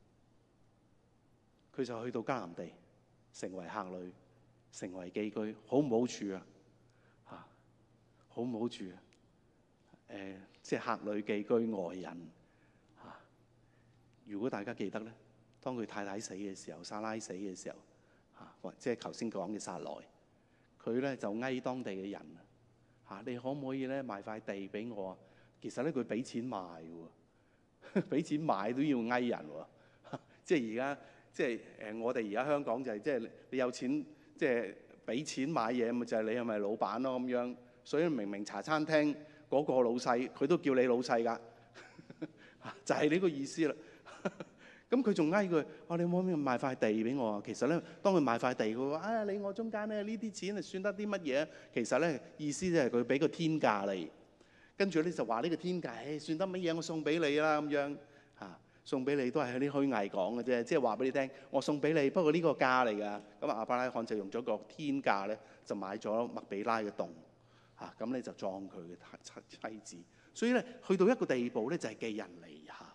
佢就去到迦南地，成為客旅，成為寄居，好唔好處啊？好唔好處啊？即係客旅寄居外人嚇。如果大家記得咧，當佢太太死嘅時候，撒拉死嘅時候或即係頭先講嘅撒萊，佢咧就哀當地嘅人嚇，你可唔可以咧賣塊地俾我啊？其實咧佢俾錢賣喎，俾錢買都要哀人喎。即係而家即係我哋而家香港就係即係你有錢即係俾錢買嘢，咪就係你係咪老闆咯咁樣。所以明明茶餐廳嗰個老細，佢都叫你老細㗎，就係呢個意思啦。咁佢仲嗌佢，你可唔可以賣塊地俾我啊？其實咧，當佢賣塊地，佢話：你我中間咧呢啲錢係算得啲乜嘢？其實咧意思即係佢俾個天價你，跟住咧就話呢個天價，算得乜嘢？我送俾你啦咁樣嚇，送俾你都係啲虛偽講嘅啫，即係話俾你聽，我送俾你，不過呢個價嚟㗎。咁亞伯拉罕就用咗個天價咧，就買咗麥比拉嘅洞。咁咧就撞佢嘅妻子，所以咧去到一個地步咧就係寄人籬下，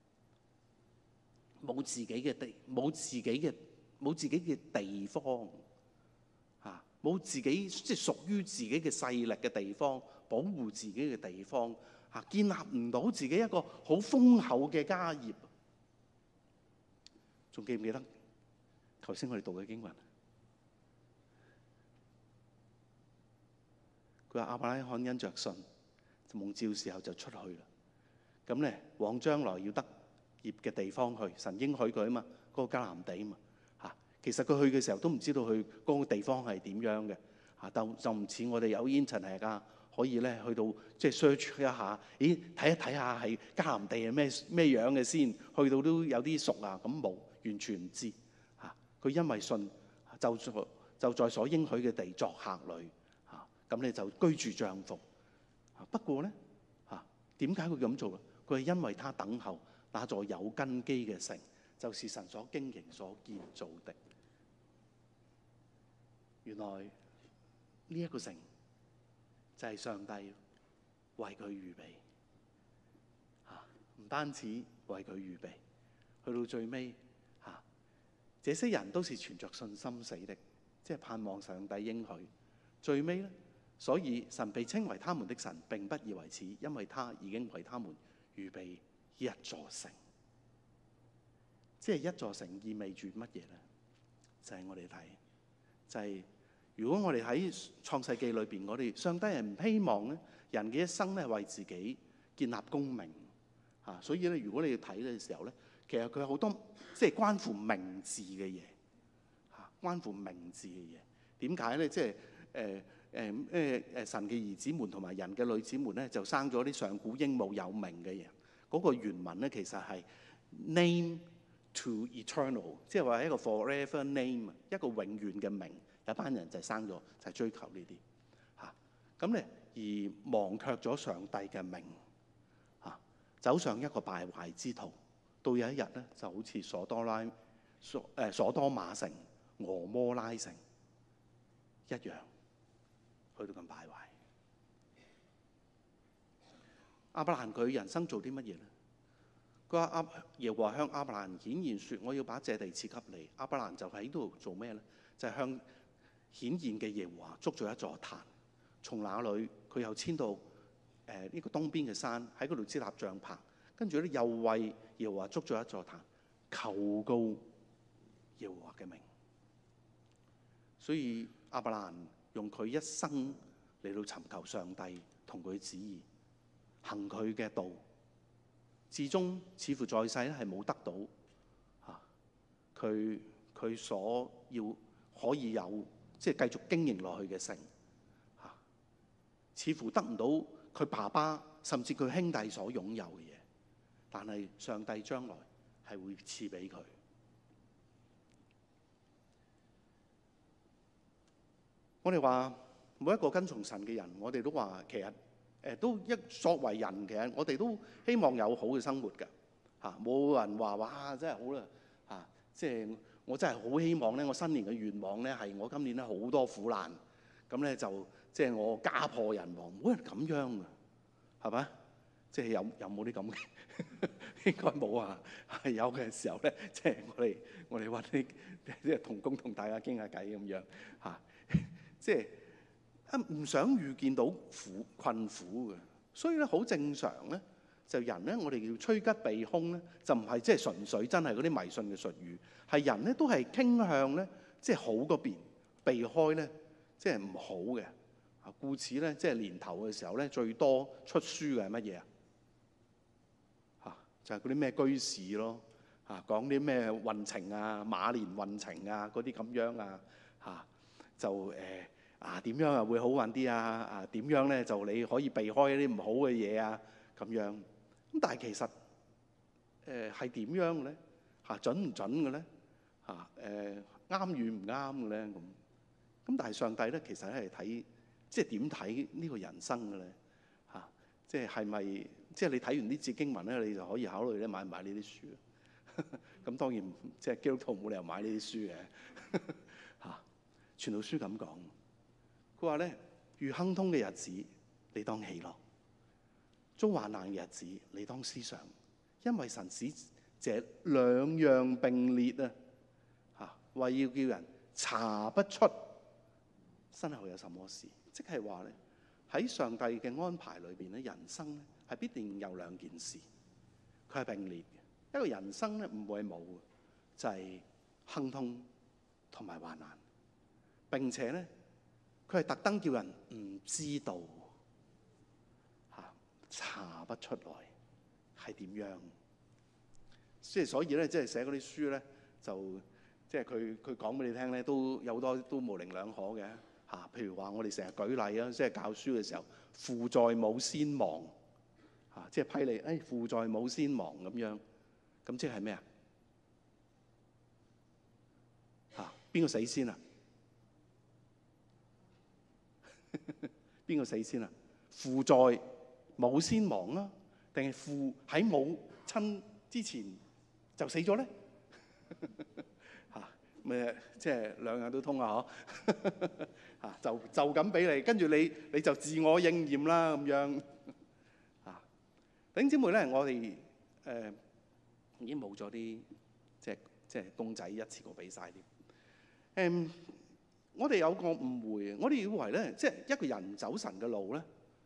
冇自己嘅地，冇自己嘅地方，冇自己即係屬於自己嘅勢力嘅地方，保護自己嘅地方，建立唔到自己一個好豐厚嘅家業。仲記唔記得頭先我哋讀嘅經文？佢話亞伯拉罕因着信，蒙召時候就出去啦。咁咧往將來要得業嘅地方去，神應許佢啊嘛，嗰個迦南地啊嘛嚇。其實佢去嘅時候都唔知道去嗰個地方係點樣嘅嚇，就唔似我哋有 internet 㗎，可以咧去到即係 search 一下，咦睇一睇下係迦南地係咩樣嘅先，去到都有啲熟啊，咁冇完全唔知嚇。佢因為信就在所應許嘅地作客旅。咁你就居住帳篷。不過咧點解佢咁做咧？佢係因為他等候那座有根基嘅城，就是神所經營所建造的。原來呢一個城就係上帝為佢預備唔單止為佢預備，去到最尾這些人都是存着信心死的，即係盼望上帝應許。最尾咧。所以神被稱為他們的神，並不以為恥，因為他已經為他們預備一座城。即係一座城意味住乜嘢呢？就係我哋睇，就係如果我哋喺創世記裏邊，我哋上帝係唔希望咧人嘅一生咧為自己建立功名所以咧，如果你要睇嘅時候咧，其實佢有好多即係關乎名字嘅嘢關乎名字嘅嘢。點解咧？即係神嘅兒子們同埋人嘅女子們咧，就生咗啲上古英武有名嘅人。嗰個原文咧其實係 name to eternal， 即係話一個 forever name， 一個永遠嘅名。有班人就係生咗就係追求呢啲咁咧，而忘卻咗上帝嘅名走上一個敗壞之途。到有一日咧，就好似所多瑪城、俄摩拉城一樣。去到咁敗壞，亞伯蘭佢人生做啲乜嘢咧？ 佢話耶和華向亞伯蘭顯現說：我要把這地賜給你。亞伯蘭就喺度做咩呢？就係向顯現嘅耶和華築咗一座壇。從那裏佢又遷到呢個東邊嘅山，喺嗰度支立帳棚。跟住咧又為耶和華築咗一座壇，求告耶和華嘅名。所以亞伯蘭用佢一生嚟到尋求上帝同佢旨意，行佢嘅道，至終似乎在世咧係冇得到佢所要可以有即係繼續經營落去嘅城，似乎得唔到佢爸爸甚至佢兄弟所擁有嘅嘢，但係上帝將來係會賜俾佢。我哋話每一個跟從神嘅人，我哋都話其實都作為人，其實我哋都希望有好嘅生活㗎嚇。冇人話哇真係好啦嚇，即係我真係好希望咧，我新年嘅願望咧係我今年咧好多苦難，咁咧就即係我家破人亡，冇人咁樣㗎，係咪？即係有冇啲咁嘅？應該冇啊。係有嘅時候咧，即係我哋揾啲即係同工同大家傾下偈咁樣嚇。即係唔想遇見到困苦嘅，所以咧好正常咧。就人咧，我哋叫趨吉避凶咧，就唔係即係純粹真係嗰啲迷信嘅術語，係人咧都係傾向咧，即係好嗰邊，避開咧即係唔好嘅。故此咧，即係年頭嘅時候咧，最多出書嘅係乜嘢啊？就係嗰啲咩居士咯，講啲咩運程啊、馬年運程啊嗰啲咁樣啊，就點樣啊會好運啲啊？點樣咧就你可以避開一啲唔好嘅嘢啊咁樣。咁但係其實係點樣嘅咧？準唔準嘅咧？啱與唔啱嘅咧？咁但係上帝咧其實咧係睇即係點睇呢個人生嘅咧？即係咪即係你睇完呢節經文咧，你就可以考慮咧買唔買呢啲書？咁當然即係基督徒冇理由買呢啲書嘅。傳道書咁講，佢話咧遇亨通嘅日子，你當喜樂；遭患難嘅日子，你當思想，因為神使這兩樣並列為要叫人查不出身後有什麼事。即係話咧喺上帝嘅安排裏邊咧，人生咧係必定有兩件事，佢係並列嘅。一個人生咧唔會冇嘅，就係亨通同埋患難。並且咧，佢係特登叫人唔知道，查不出來係點樣。即係所以咧，即係寫嗰啲書咧，就即係佢講俾你聽咧，都有好多都模棱兩可嘅嚇。譬如話，我哋成日舉例啊，即係教書嘅時候，父在母先亡嚇，即係批你父在母先亡咁樣，咁即係咩啊？邊個死先啊？邊個死先啊？父在母先亡啊，定係父喺母親之前就死咗咧？咩即係兩樣都通啊？嗬就咁俾你，跟住你就自我應驗啦咁樣。弟兄姊妹咧，我哋已經冇咗啲即係公仔一次過俾晒啲。我哋有個誤會，我哋以為咧，即係一個人走神嘅路咧，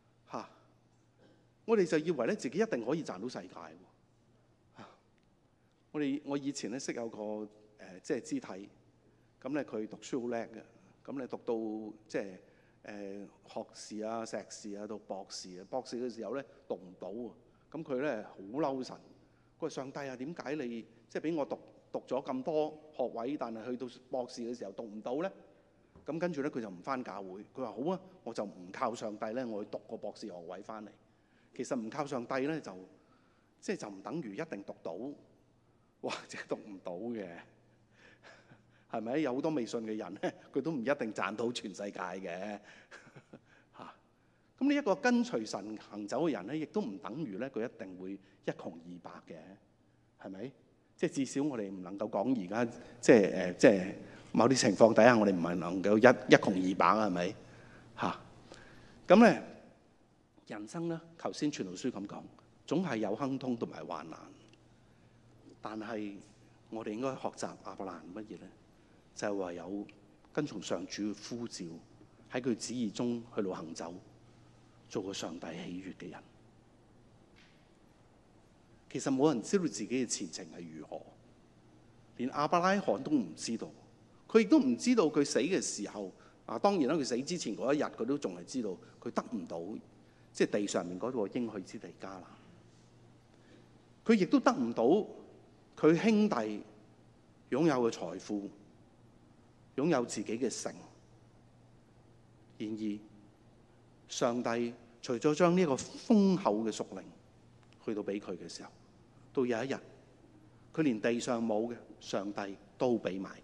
我哋就以為咧自己一定可以賺到世界喎。我以前咧識有個即係肢體，咁咧佢讀書好叻嘅，咁咧讀到即係學士啊、碩士啊到博士啊，博士嘅時候咧讀唔到喎，咁佢咧好嬲神，佢話上帝啊，點解你即係俾我讀咗咁多學位，但係去到博士嘅時候讀唔到咧？咁跟住咧，佢就唔返教會。佢話好啊，我就唔靠上帝咧，我去讀個博士學位返嚟。其實唔靠上帝咧，就唔等於一定讀到，或者讀唔到嘅，係咪？有好多未信嘅人咧，佢都唔一定賺到全世界嘅嚇。咁呢一個跟隨神行走嘅人咧，亦都唔等於咧佢一定會一窮二白嘅，係咪？即係至少我哋唔能夠講而家即係某啲情況底下，我哋唔係能夠一窮二白啊，係咪？咁咧，人生咧，頭先傳道書咁講，總係有亨通同埋患難。 但係我哋應該學習亞伯蘭乜嘢咧？就係唯有跟從上主嘅呼召，喺佢旨意中去路行走，做個上帝喜悅嘅人。其實冇人知道自己嘅前程係如何，連亞伯拉罕都唔知道。佢亦都唔知道佢死嘅時候，當然啦，佢死之前嗰一日，佢都仲係知道佢得唔到即係地上面嗰個應許之地迦南。佢亦都得唔到佢兄弟擁有嘅財富，擁有自己嘅城。然而，上帝除咗將呢個豐厚嘅屬靈去到俾佢嘅時候，到有一日，佢連地上冇嘅，上帝都俾埋佢。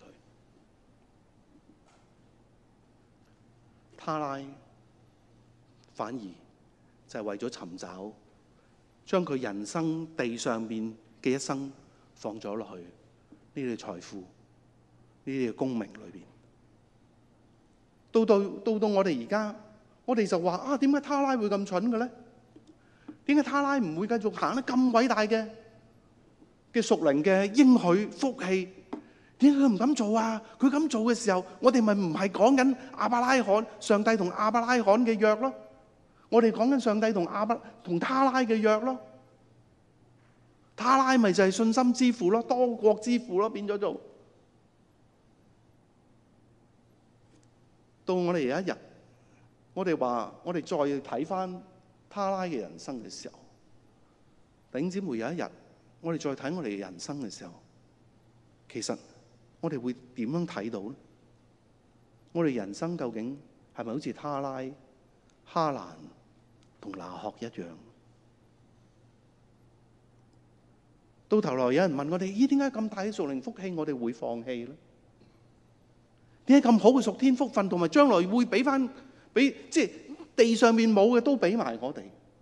他拉反而就係為咗尋找，將佢人生地上面嘅一生放咗落去呢啲財富、呢啲嘅功名裏邊。到我哋而家，我哋就話點解他拉會咁蠢嘅咧？點解他拉唔會繼續行得咁偉大嘅屬靈嘅應許福氣？點解佢唔敢做啊？佢咁做嘅時候，我哋咪唔係講緊亞伯拉罕上帝同亞伯拉罕嘅約咯？我哋講緊上帝同他拉嘅約咯。他拉咪就係信心之父咯，多國之父咯，變咗做。到我哋有一日，我哋話我哋再睇翻他拉嘅人生嘅時候，弟兄姊妹，有一日我哋再睇我哋嘅人生嘅時候，其實我哋會點樣睇到呢？我哋人生究竟係咪好似他拉、哈蘭同拿鶴一樣？到頭來有人問我哋：點解咁大嘅屬靈福氣我哋會放棄呢？點解咁好嘅屬天福分同埋將來會俾即係地上面冇嘅都俾埋我哋？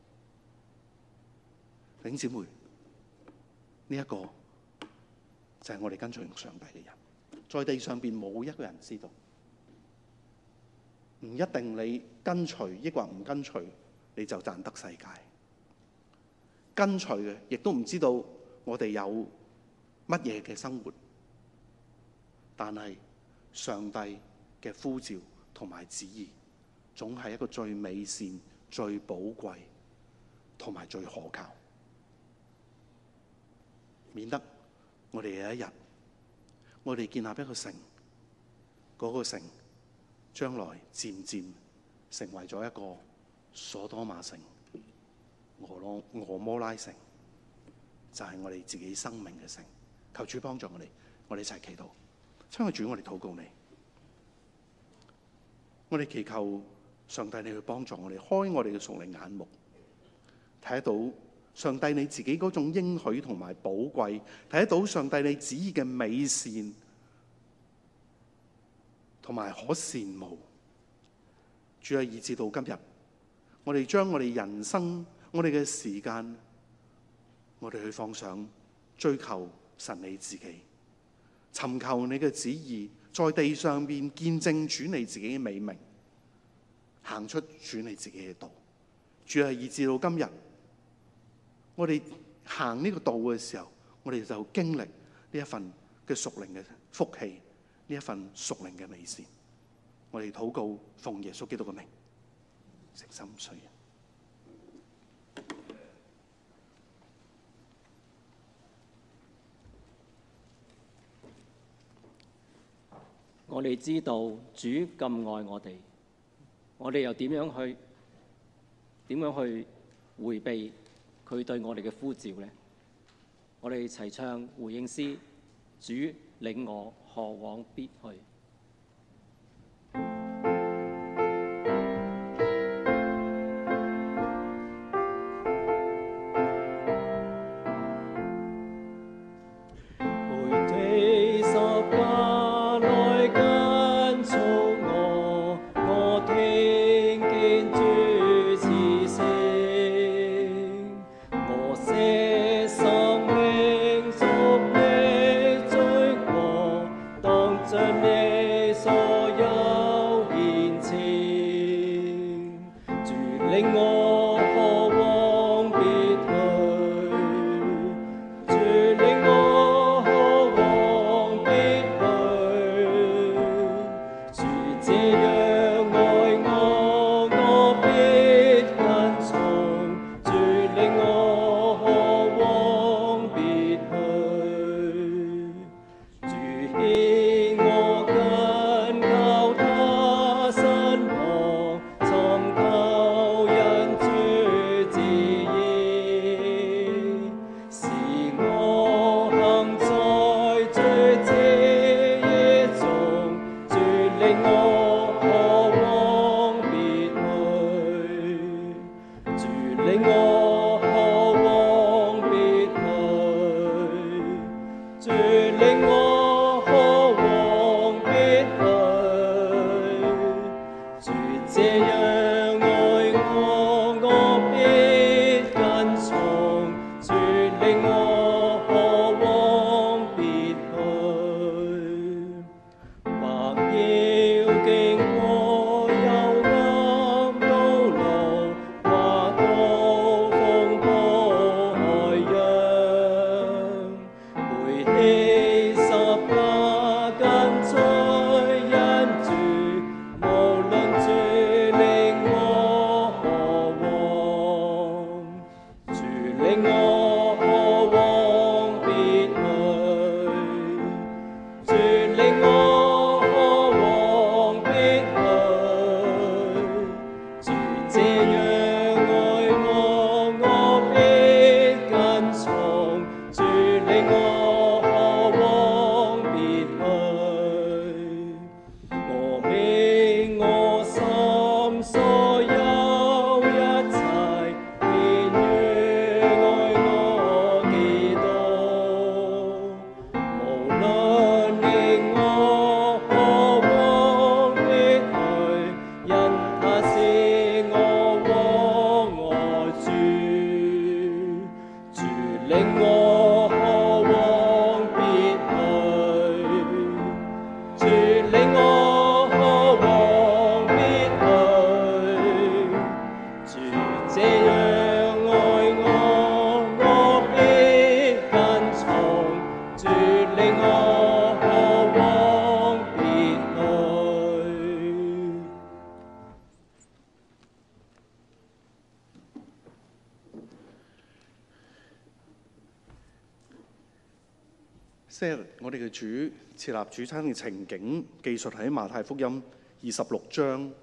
弟兄姊妹，呢一個就係我哋跟隨上帝嘅人。在地上邊冇一個人知道，唔一定你跟隨抑或唔跟隨你就賺得世界。跟隨嘅亦都唔知道我哋有乜嘢嘅生活，但係上帝嘅呼召同埋旨意，總係一個最美善、最寶貴同埋最可靠，免得我哋有一日，我哋建立一個城，嗰個城將來漸漸成為咗一個所多瑪城、俄摩拉城，就係我哋自己生命嘅城。求主幫助我哋，我哋一齊祈禱。親愛主，我哋禱告你，我哋祈求上帝你去幫助我哋，開我哋嘅屬靈眼目，睇得到上帝你自己嗰種應許同埋寶貴，睇得到上帝你旨意嘅美善同埋可羨慕。主啊，以至到今日，我哋將我哋人生、我哋嘅時間，我哋去放上追求神你自己，尋求你嘅旨意，在地上邊見證主你自己嘅美名，行出主你自己嘅道。主啊，以至到今日，我哋行呢個道嘅時候，我哋就經歷呢一份嘅屬靈嘅福氣，呢一份屬靈嘅美善。我哋禱告，奉耶穌基督嘅名，誠心垂人。 我哋知道主咁愛我哋，我哋又點樣去迴避佢對我哋嘅呼召呢？我哋一齊唱回應詩：主領我何往必去。 生命逐力追過，當盡力。 領我何往別去？主領我何往別去？主這樣愛我，我必跟從。主領我何往別去？或要經過幽暗道路，或高風波海洋，背起十架跟隨因主，無論主領我何往，主領我何往別去？主領我何往別去？主這樣愛我，我必跟從。主領我何往別去？我明我心所有一切，便於愛我基督。無論令我何往別去，因他是我往愛主。主領我何往別去？主領我何往別去？主這樣愛我，我必跟從。主領我何往別去？ 昔日我哋嘅主設立主餐嘅情景，記述喺馬太福音26章。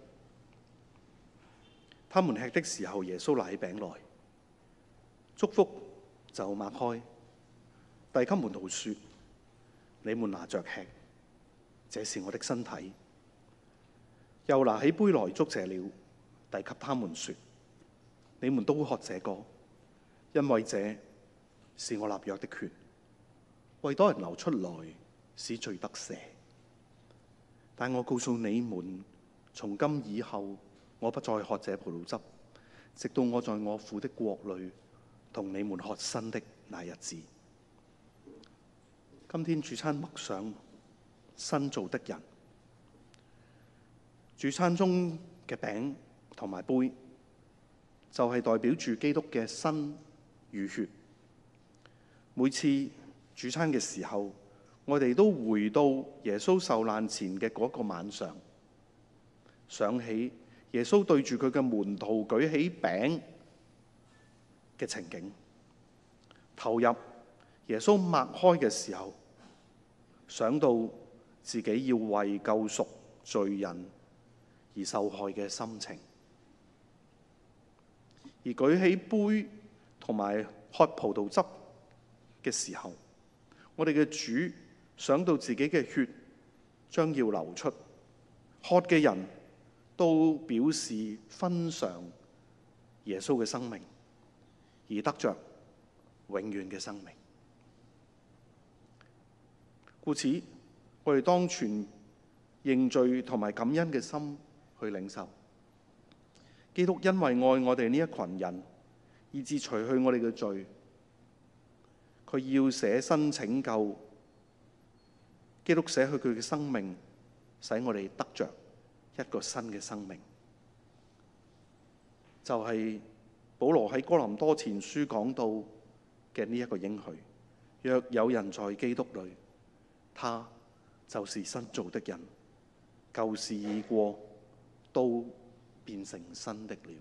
他們吃的時候，耶穌拿起餅來，祝福就擘開，遞給門徒說：你們拿着吃，這是我的身體。又拿起杯來，祝謝了，遞給他們說：你們都喝這個，因為這是我立約的血，為多人流出來，使罪得赦。但我告訴你們，從今以後，我不再喝這葡萄汁，直到我在我父的國裏同你們喝新的那日子。今天主餐默想新造的人，主餐中嘅餅同埋杯，就係代表住基督嘅身與血。每次主餐嘅時候，我哋都回到耶穌受難前嘅嗰個晚上，想起耶穌對住佢嘅門徒舉起餅嘅情景，投入耶穌擘開嘅時候，想到自己要為救贖罪人而受害嘅心情，而舉起杯同埋喝葡萄汁嘅時候，我哋嘅主想到自己嘅血將要流出，喝嘅人都表示分嘗耶穌嘅生命，而得着永遠嘅生命。故此，我哋當存認罪同埋感恩嘅心去領受。基督因為愛我哋呢一群人，以致除去我哋嘅罪，佢要捨身拯救。基督捨去佢嘅生命，使我哋得着一個新嘅生命。就係保羅喺哥林多前書講到嘅呢一個應許：若有人在基督裏，他就是新造的人，舊事已過，都變成新的了。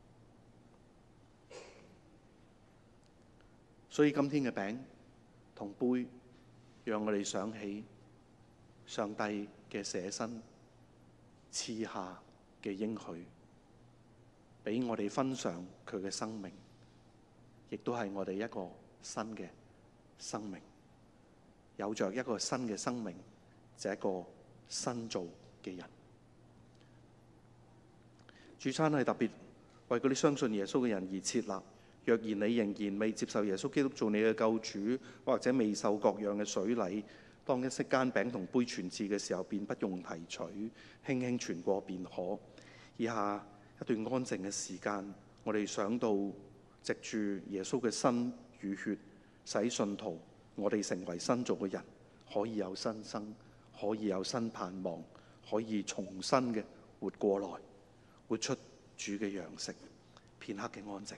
所以今天嘅餅同杯，讓我哋想起上帝嘅捨身賜下嘅應許，俾我哋分享佢嘅生命，亦都係我哋一個新嘅生命。有着一個新嘅生命，就係一個新造嘅人。主餐係特別為嗰啲相信耶穌嘅人而設立。若然你仍然未接受耶穌基督做你嘅救主，或者未受各樣嘅水禮，當一息間餅同杯傳至嘅時候，便不用提取，輕輕傳過便可。以下一段安靜嘅時間，我哋想到藉住耶穌嘅身與血，使信徒我哋成為新造嘅人，可以有新生，可以有新盼望，可以重新嘅活過來，活出主嘅樣式。片刻嘅安靜。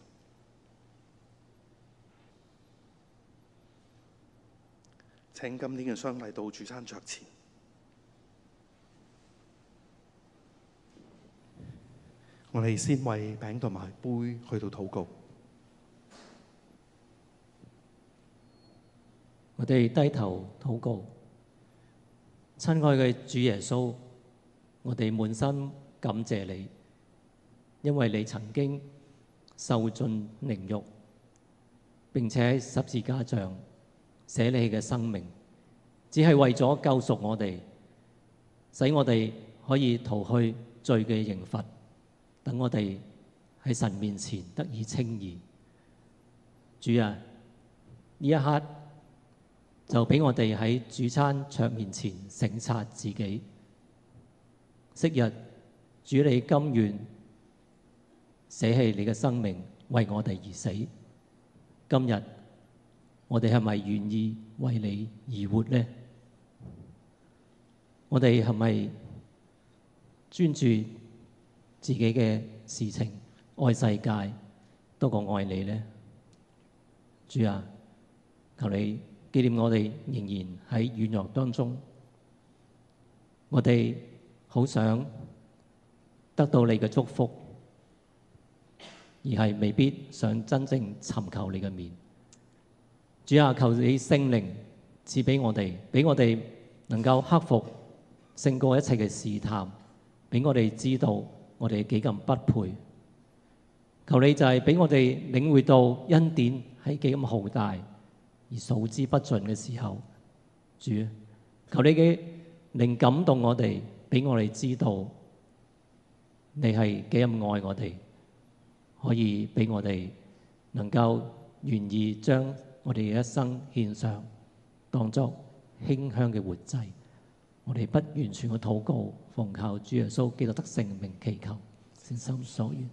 請今天嘅雙禮到主餐桌前。我哋先為餅同埋杯去到禱告。 我哋低頭禱告，親愛嘅主耶穌，我哋滿心感謝你，因為你曾經受盡凌辱，並且喺十字架上捨你嘅生命，只係為咗救贖我哋，使我哋可以逃去罪嘅刑罰，等我哋喺神面前得以稱義。主啊，呢一刻就俾我哋喺主餐桌面前省察自己。昔日主你甘願捨棄你嘅生命為我哋而死，今日我哋係咪願意為你而活呢？我哋係咪專注自己嘅事情，愛世界多過愛你呢？主啊，求你紀念我哋仍然喺軟弱當中，我哋好想得到你嘅祝福，而係未必想真正尋求你嘅面。主啊，求你聖靈賜俾我哋，俾我哋能夠克服勝過一切嘅試探，俾我哋知道我哋幾咁不配。求你就係俾我哋領會到恩典係幾咁浩大，而數之不盡嘅時候，主，求你嘅靈感動我哋，俾我哋知道你係幾咁愛我哋，可以俾我哋能夠願意將我哋嘅一生獻上，當作馨香嘅活祭。我哋不完全嘅禱告，奉靠主耶穌基督得聖名祈求，誠心所願。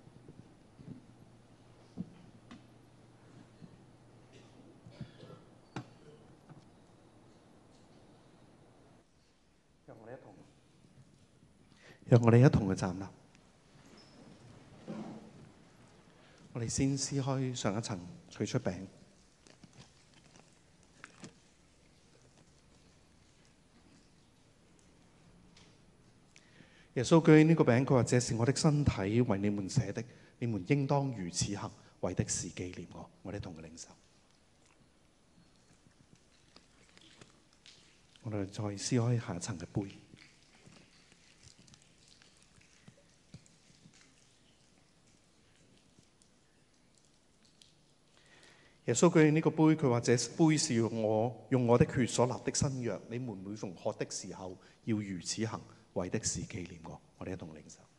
讓我哋一同嘅站立。我哋先撕開上一層，取出餅。耶穌舉起呢個餅，佢話：這是我的身體，為你們捨的，你們應當如此行，為的是紀念我。我哋一同嘅領受。我哋再撕開下一層嘅杯。耶穌舉起呢個杯，佢話：這杯是用我的血所立的新約，你們每逢喝的時候，要如此行，為的是紀念我。我哋一同領受。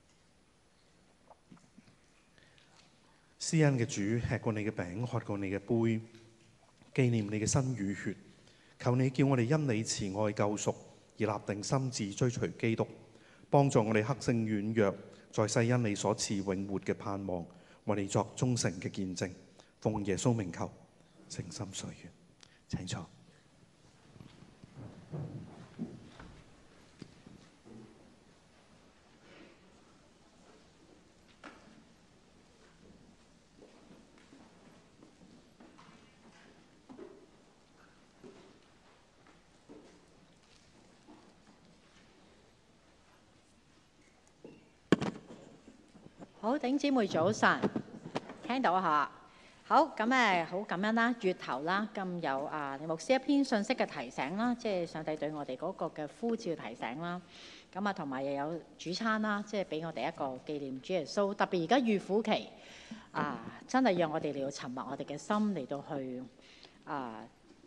施恩嘅主，吃過你嘅餅，喝過你嘅杯，紀念你嘅身與血。求你叫我哋因你慈愛救贖而立定心志追隨基督，幫助我哋克勝軟弱，在世因你所賜永活嘅盼望，為你作忠誠嘅見證。奉耶穌名求，誠心所願。請坐。 好，弟兄姊妹早晨，聽到下。好，咁好感恩啦，月頭啦，咁有李牧師一篇信息嘅提醒啦，即係上帝對我哋嗰個嘅呼召提醒啦。咁同埋又有主餐啦，即係俾我哋一個紀念主耶穌。特別而家預苦期真係讓我哋嚟到沉默我哋嘅心嚟到去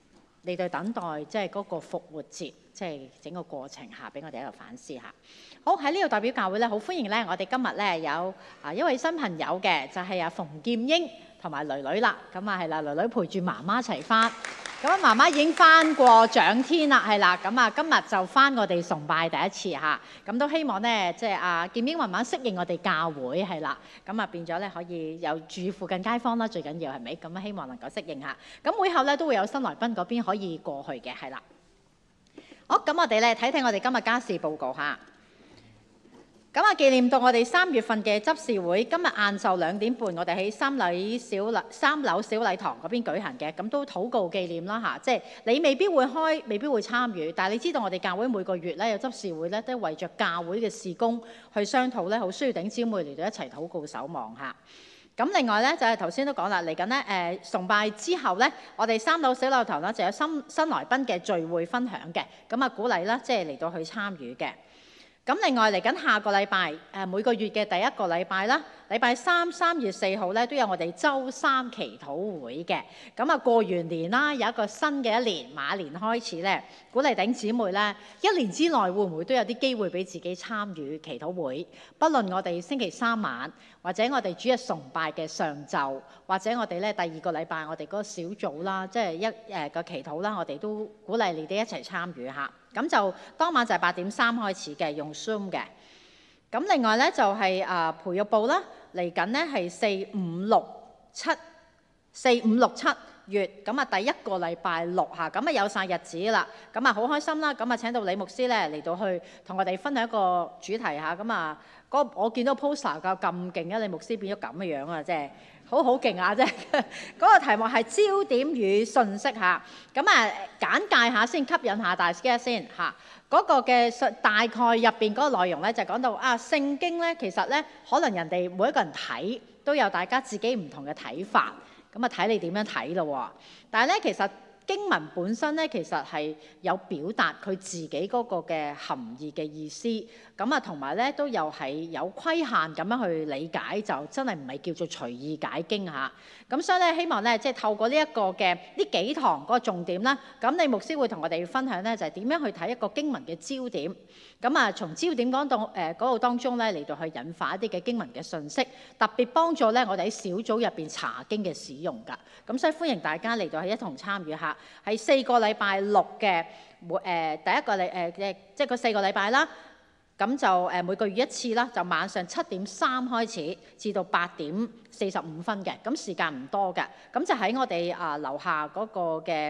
嚟到等待即係嗰個復活節，即係整個過程下，俾我哋一個反思下。好，喺呢度代表教會咧，好歡迎咧，我哋今日咧有一位新朋友嘅，就係馮劍英同埋女女啦。咁啊係啦，女女陪住媽媽一齊翻。咁啊，媽媽已經翻過長天啦，係啦。咁啊，今日就翻我哋崇拜第一次嚇。咁都希望咧，即係劍英慢慢適應我哋教會係啦。咁啊變咗咧可以有住附近街坊啦，最緊要係咪？咁啊希望能夠適應下。咁會後咧都會有新來賓嗰邊可以過去嘅，係啦。好，咁我哋咧睇睇我哋今日家事報告嚇。咁啊，紀念到我哋3月份嘅執事會，今日晏晝2點半，我哋喺3樓小禮堂嗰邊舉行嘅，咁都禱告紀念啦嚇。即係你未必會開，未必會參與，但係你知道我哋教會每個月咧有執事會咧，都為着教會嘅事工去商討咧，好需要弟兄姊妹嚟到一齊禱告守望嚇。咁另外咧就係頭先都講啦，嚟緊咧崇拜之後咧，我哋3樓小禮堂咧就有新來賓嘅聚會分享嘅，咁啊鼓勵啦，即係嚟到去參與嘅。咁另外嚟緊下個禮拜，每個月嘅第一個禮拜啦，禮拜3月4號咧都有我哋週3祈禱會嘅。咁啊過完年啦，有一個新嘅一年馬年開始咧，鼓勵弟兄姊妹咧，一年之內會唔會都有啲機會俾自己參與祈禱會？不論我哋星期3晚，或者我哋主日崇拜嘅上晝，或者我哋咧第二個禮拜我哋嗰個小組啦，即係個祈禱啦，我哋都鼓勵你哋一齊參與下。咁就當晚就係8點3開始嘅，用 Zoom 嘅。咁另外咧就係培育部啦，嚟緊咧係4、5、6、7月，咁啊第一個禮拜六嚇，咁啊有晒日子啦，咁啊好開心啦，咁啊請到李牧師咧嚟到去同我哋分享一個主題嚇，咁啊我見到 poster 夠咁勁啊，李牧師變咗咁嘅樣啊，即係好勁啊！即係嗰個題目係焦點與信息嚇，咁啊簡介下先，吸引下大家先嚇。嗰個嘅大概入邊嗰個內容咧，就講到聖經咧，其實咧可能人哋每一個人睇都有大家自己唔同嘅睇法，咁啊睇你點樣睇咯喎。但係咧，其實經文本身咧，其實係有表達佢自己嗰個嘅含義嘅意思，咁啊同埋咧都有係有規限咁樣去理解，就真係唔係叫做隨意解經嚇。咁所以咧，希望咧即係透過呢一個嘅呢幾堂嗰個重點啦，咁李牧師會同我哋分享咧就係點樣去睇一個經文嘅焦點，咁啊從焦點講到嗰度當中咧嚟到去引發一啲嘅經文嘅信息，特別幫助咧我哋喺小組入邊查經嘅使用㗎。咁所以歡迎大家嚟到去一同參與下，係4個禮拜6嘅第一個即係嗰4個禮拜啦。咁就每個月一次啦，就晚上7點3開始至到8點45分嘅，咁時間唔多嘅。咁就喺我哋樓下嗰個嘅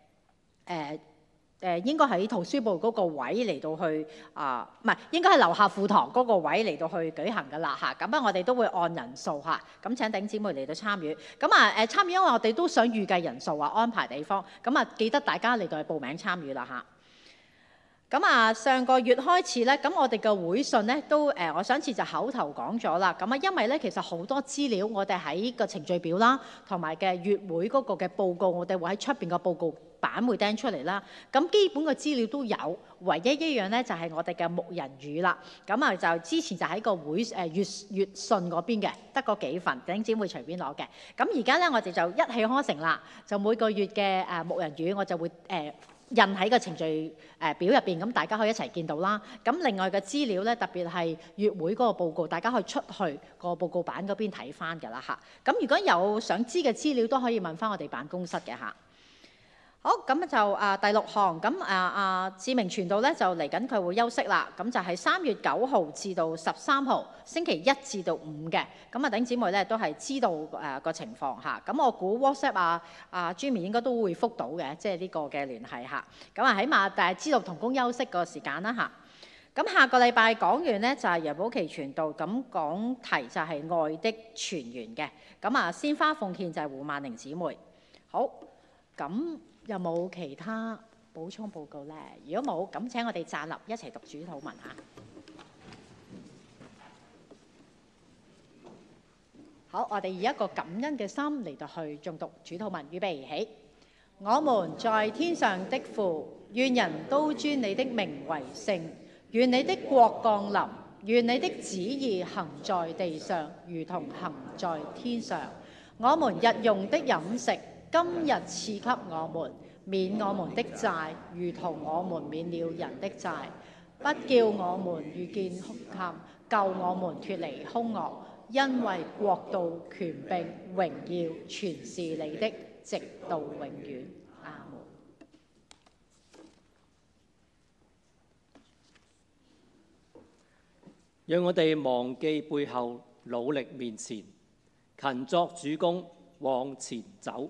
應該喺圖書部嗰個位嚟到去唔係應該係樓下課堂嗰個位嚟到去舉行㗎啦嚇。咁我哋都會按人數嚇，咁請弟兄姊妹嚟到參與。咁參與，因為我哋都想預計人數安排地方，咁記得大家嚟到去報名參與啦嚇。咁上個月開始咧，咁我哋嘅會訊咧都我上次就口頭講咗啦。咁因為咧其實好多資料我哋喺個程序表啦，同埋嘅月會嗰個嘅報告，我哋會喺出邊個報告版會釘出嚟啦。咁基本嘅資料都有，唯一一樣咧就係我哋嘅牧人語啦。咁就之前就喺個會月訊嗰邊嘅，得嗰幾份，弟兄姊妹隨便攞嘅。咁而家咧我哋就一氣呵成啦，就每個月嘅牧人語我就會印喺個程序表入邊，咁大家可以一齊見到啦。咁另外嘅資料咧，特別係月會嗰個報告，大家可以出去個報告版嗰邊睇翻㗎啦嚇。咁如果有想知嘅資料，都可以問翻我哋辦公室嘅嚇。好，咁就第6項，咁志明傳道咧就嚟緊佢會休息啦，咁就係3月9號至到13號，星期1至到5嘅，咁弟兄姊妹咧都係知道個情況嚇，咁我估 WhatsApp Jimmy 應該都會覆到嘅，即係呢個嘅聯繫嚇，咁起碼但係知道同工休息個時間啦嚇。咁下個禮拜講完咧就係楊寶琪傳道，咁講題就係愛的泉源嘅，咁鮮花奉獻就係胡萬寧姊妹。好，咁有冇其他補充報告呢？如果冇，咁請我哋站立一齊讀主禱文嚇。好，我哋以一個感恩嘅心嚟到去誦讀主禱文，預備起。我們在天上的父，願人都尊你的名為聖，願你的國降臨，願你的旨意行在地上，如同行在天上。我們日用的飲食，今日賜給我們， 免我們的債，如同我們免了人的債，不叫我們遇見陷，救我們脱離兇惡，因為國度、權柄、榮耀，全是你的，直到永遠。阿門。 讓我哋忘記背後，努力面前，勤作主工，往前走。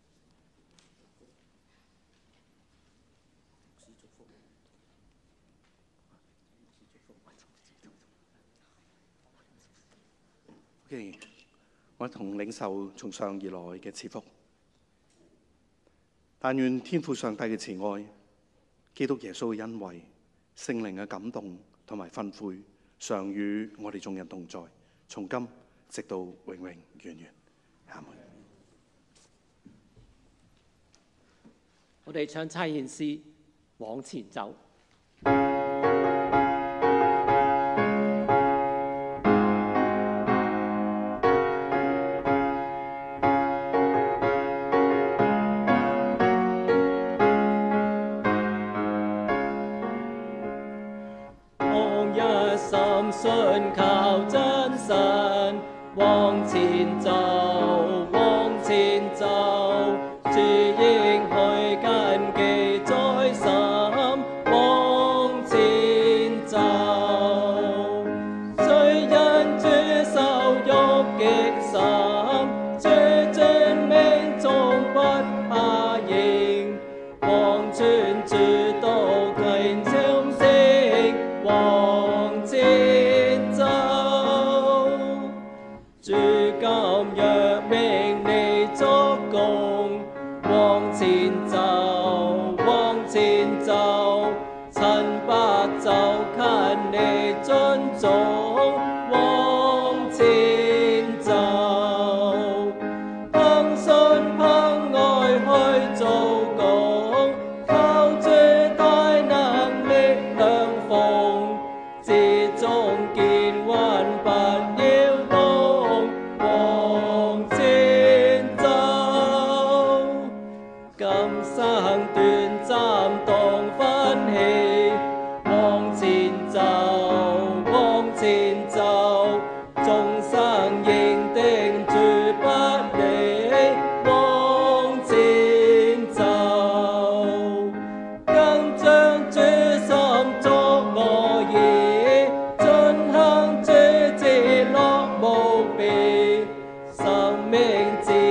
OK， 我同領受從上而來嘅賜福。但願天父上帝嘅慈愛、基督耶穌嘅恩惠、聖靈嘅感動同埋訓誨，常與我哋眾人同在，從今直到永永遠遠。阿門。 我哋唱差遣詩，往前走。 信靠真神，往前走，往前走，主應許根基在心，往前走。雖因主受辱極深，主尊名終不怕認，望穿主道勤超聲，往前。主今若命你作工，往前走，往前走，趁不走勤你遵從，往前走，憑信憑愛去做工，靠主大能力量奉，至終見運不要動。往前走，今生短暫當歡喜，往前走，往前走，終生認定主不離，往前走，更將主心作我意，進行主旨樂無比。生命之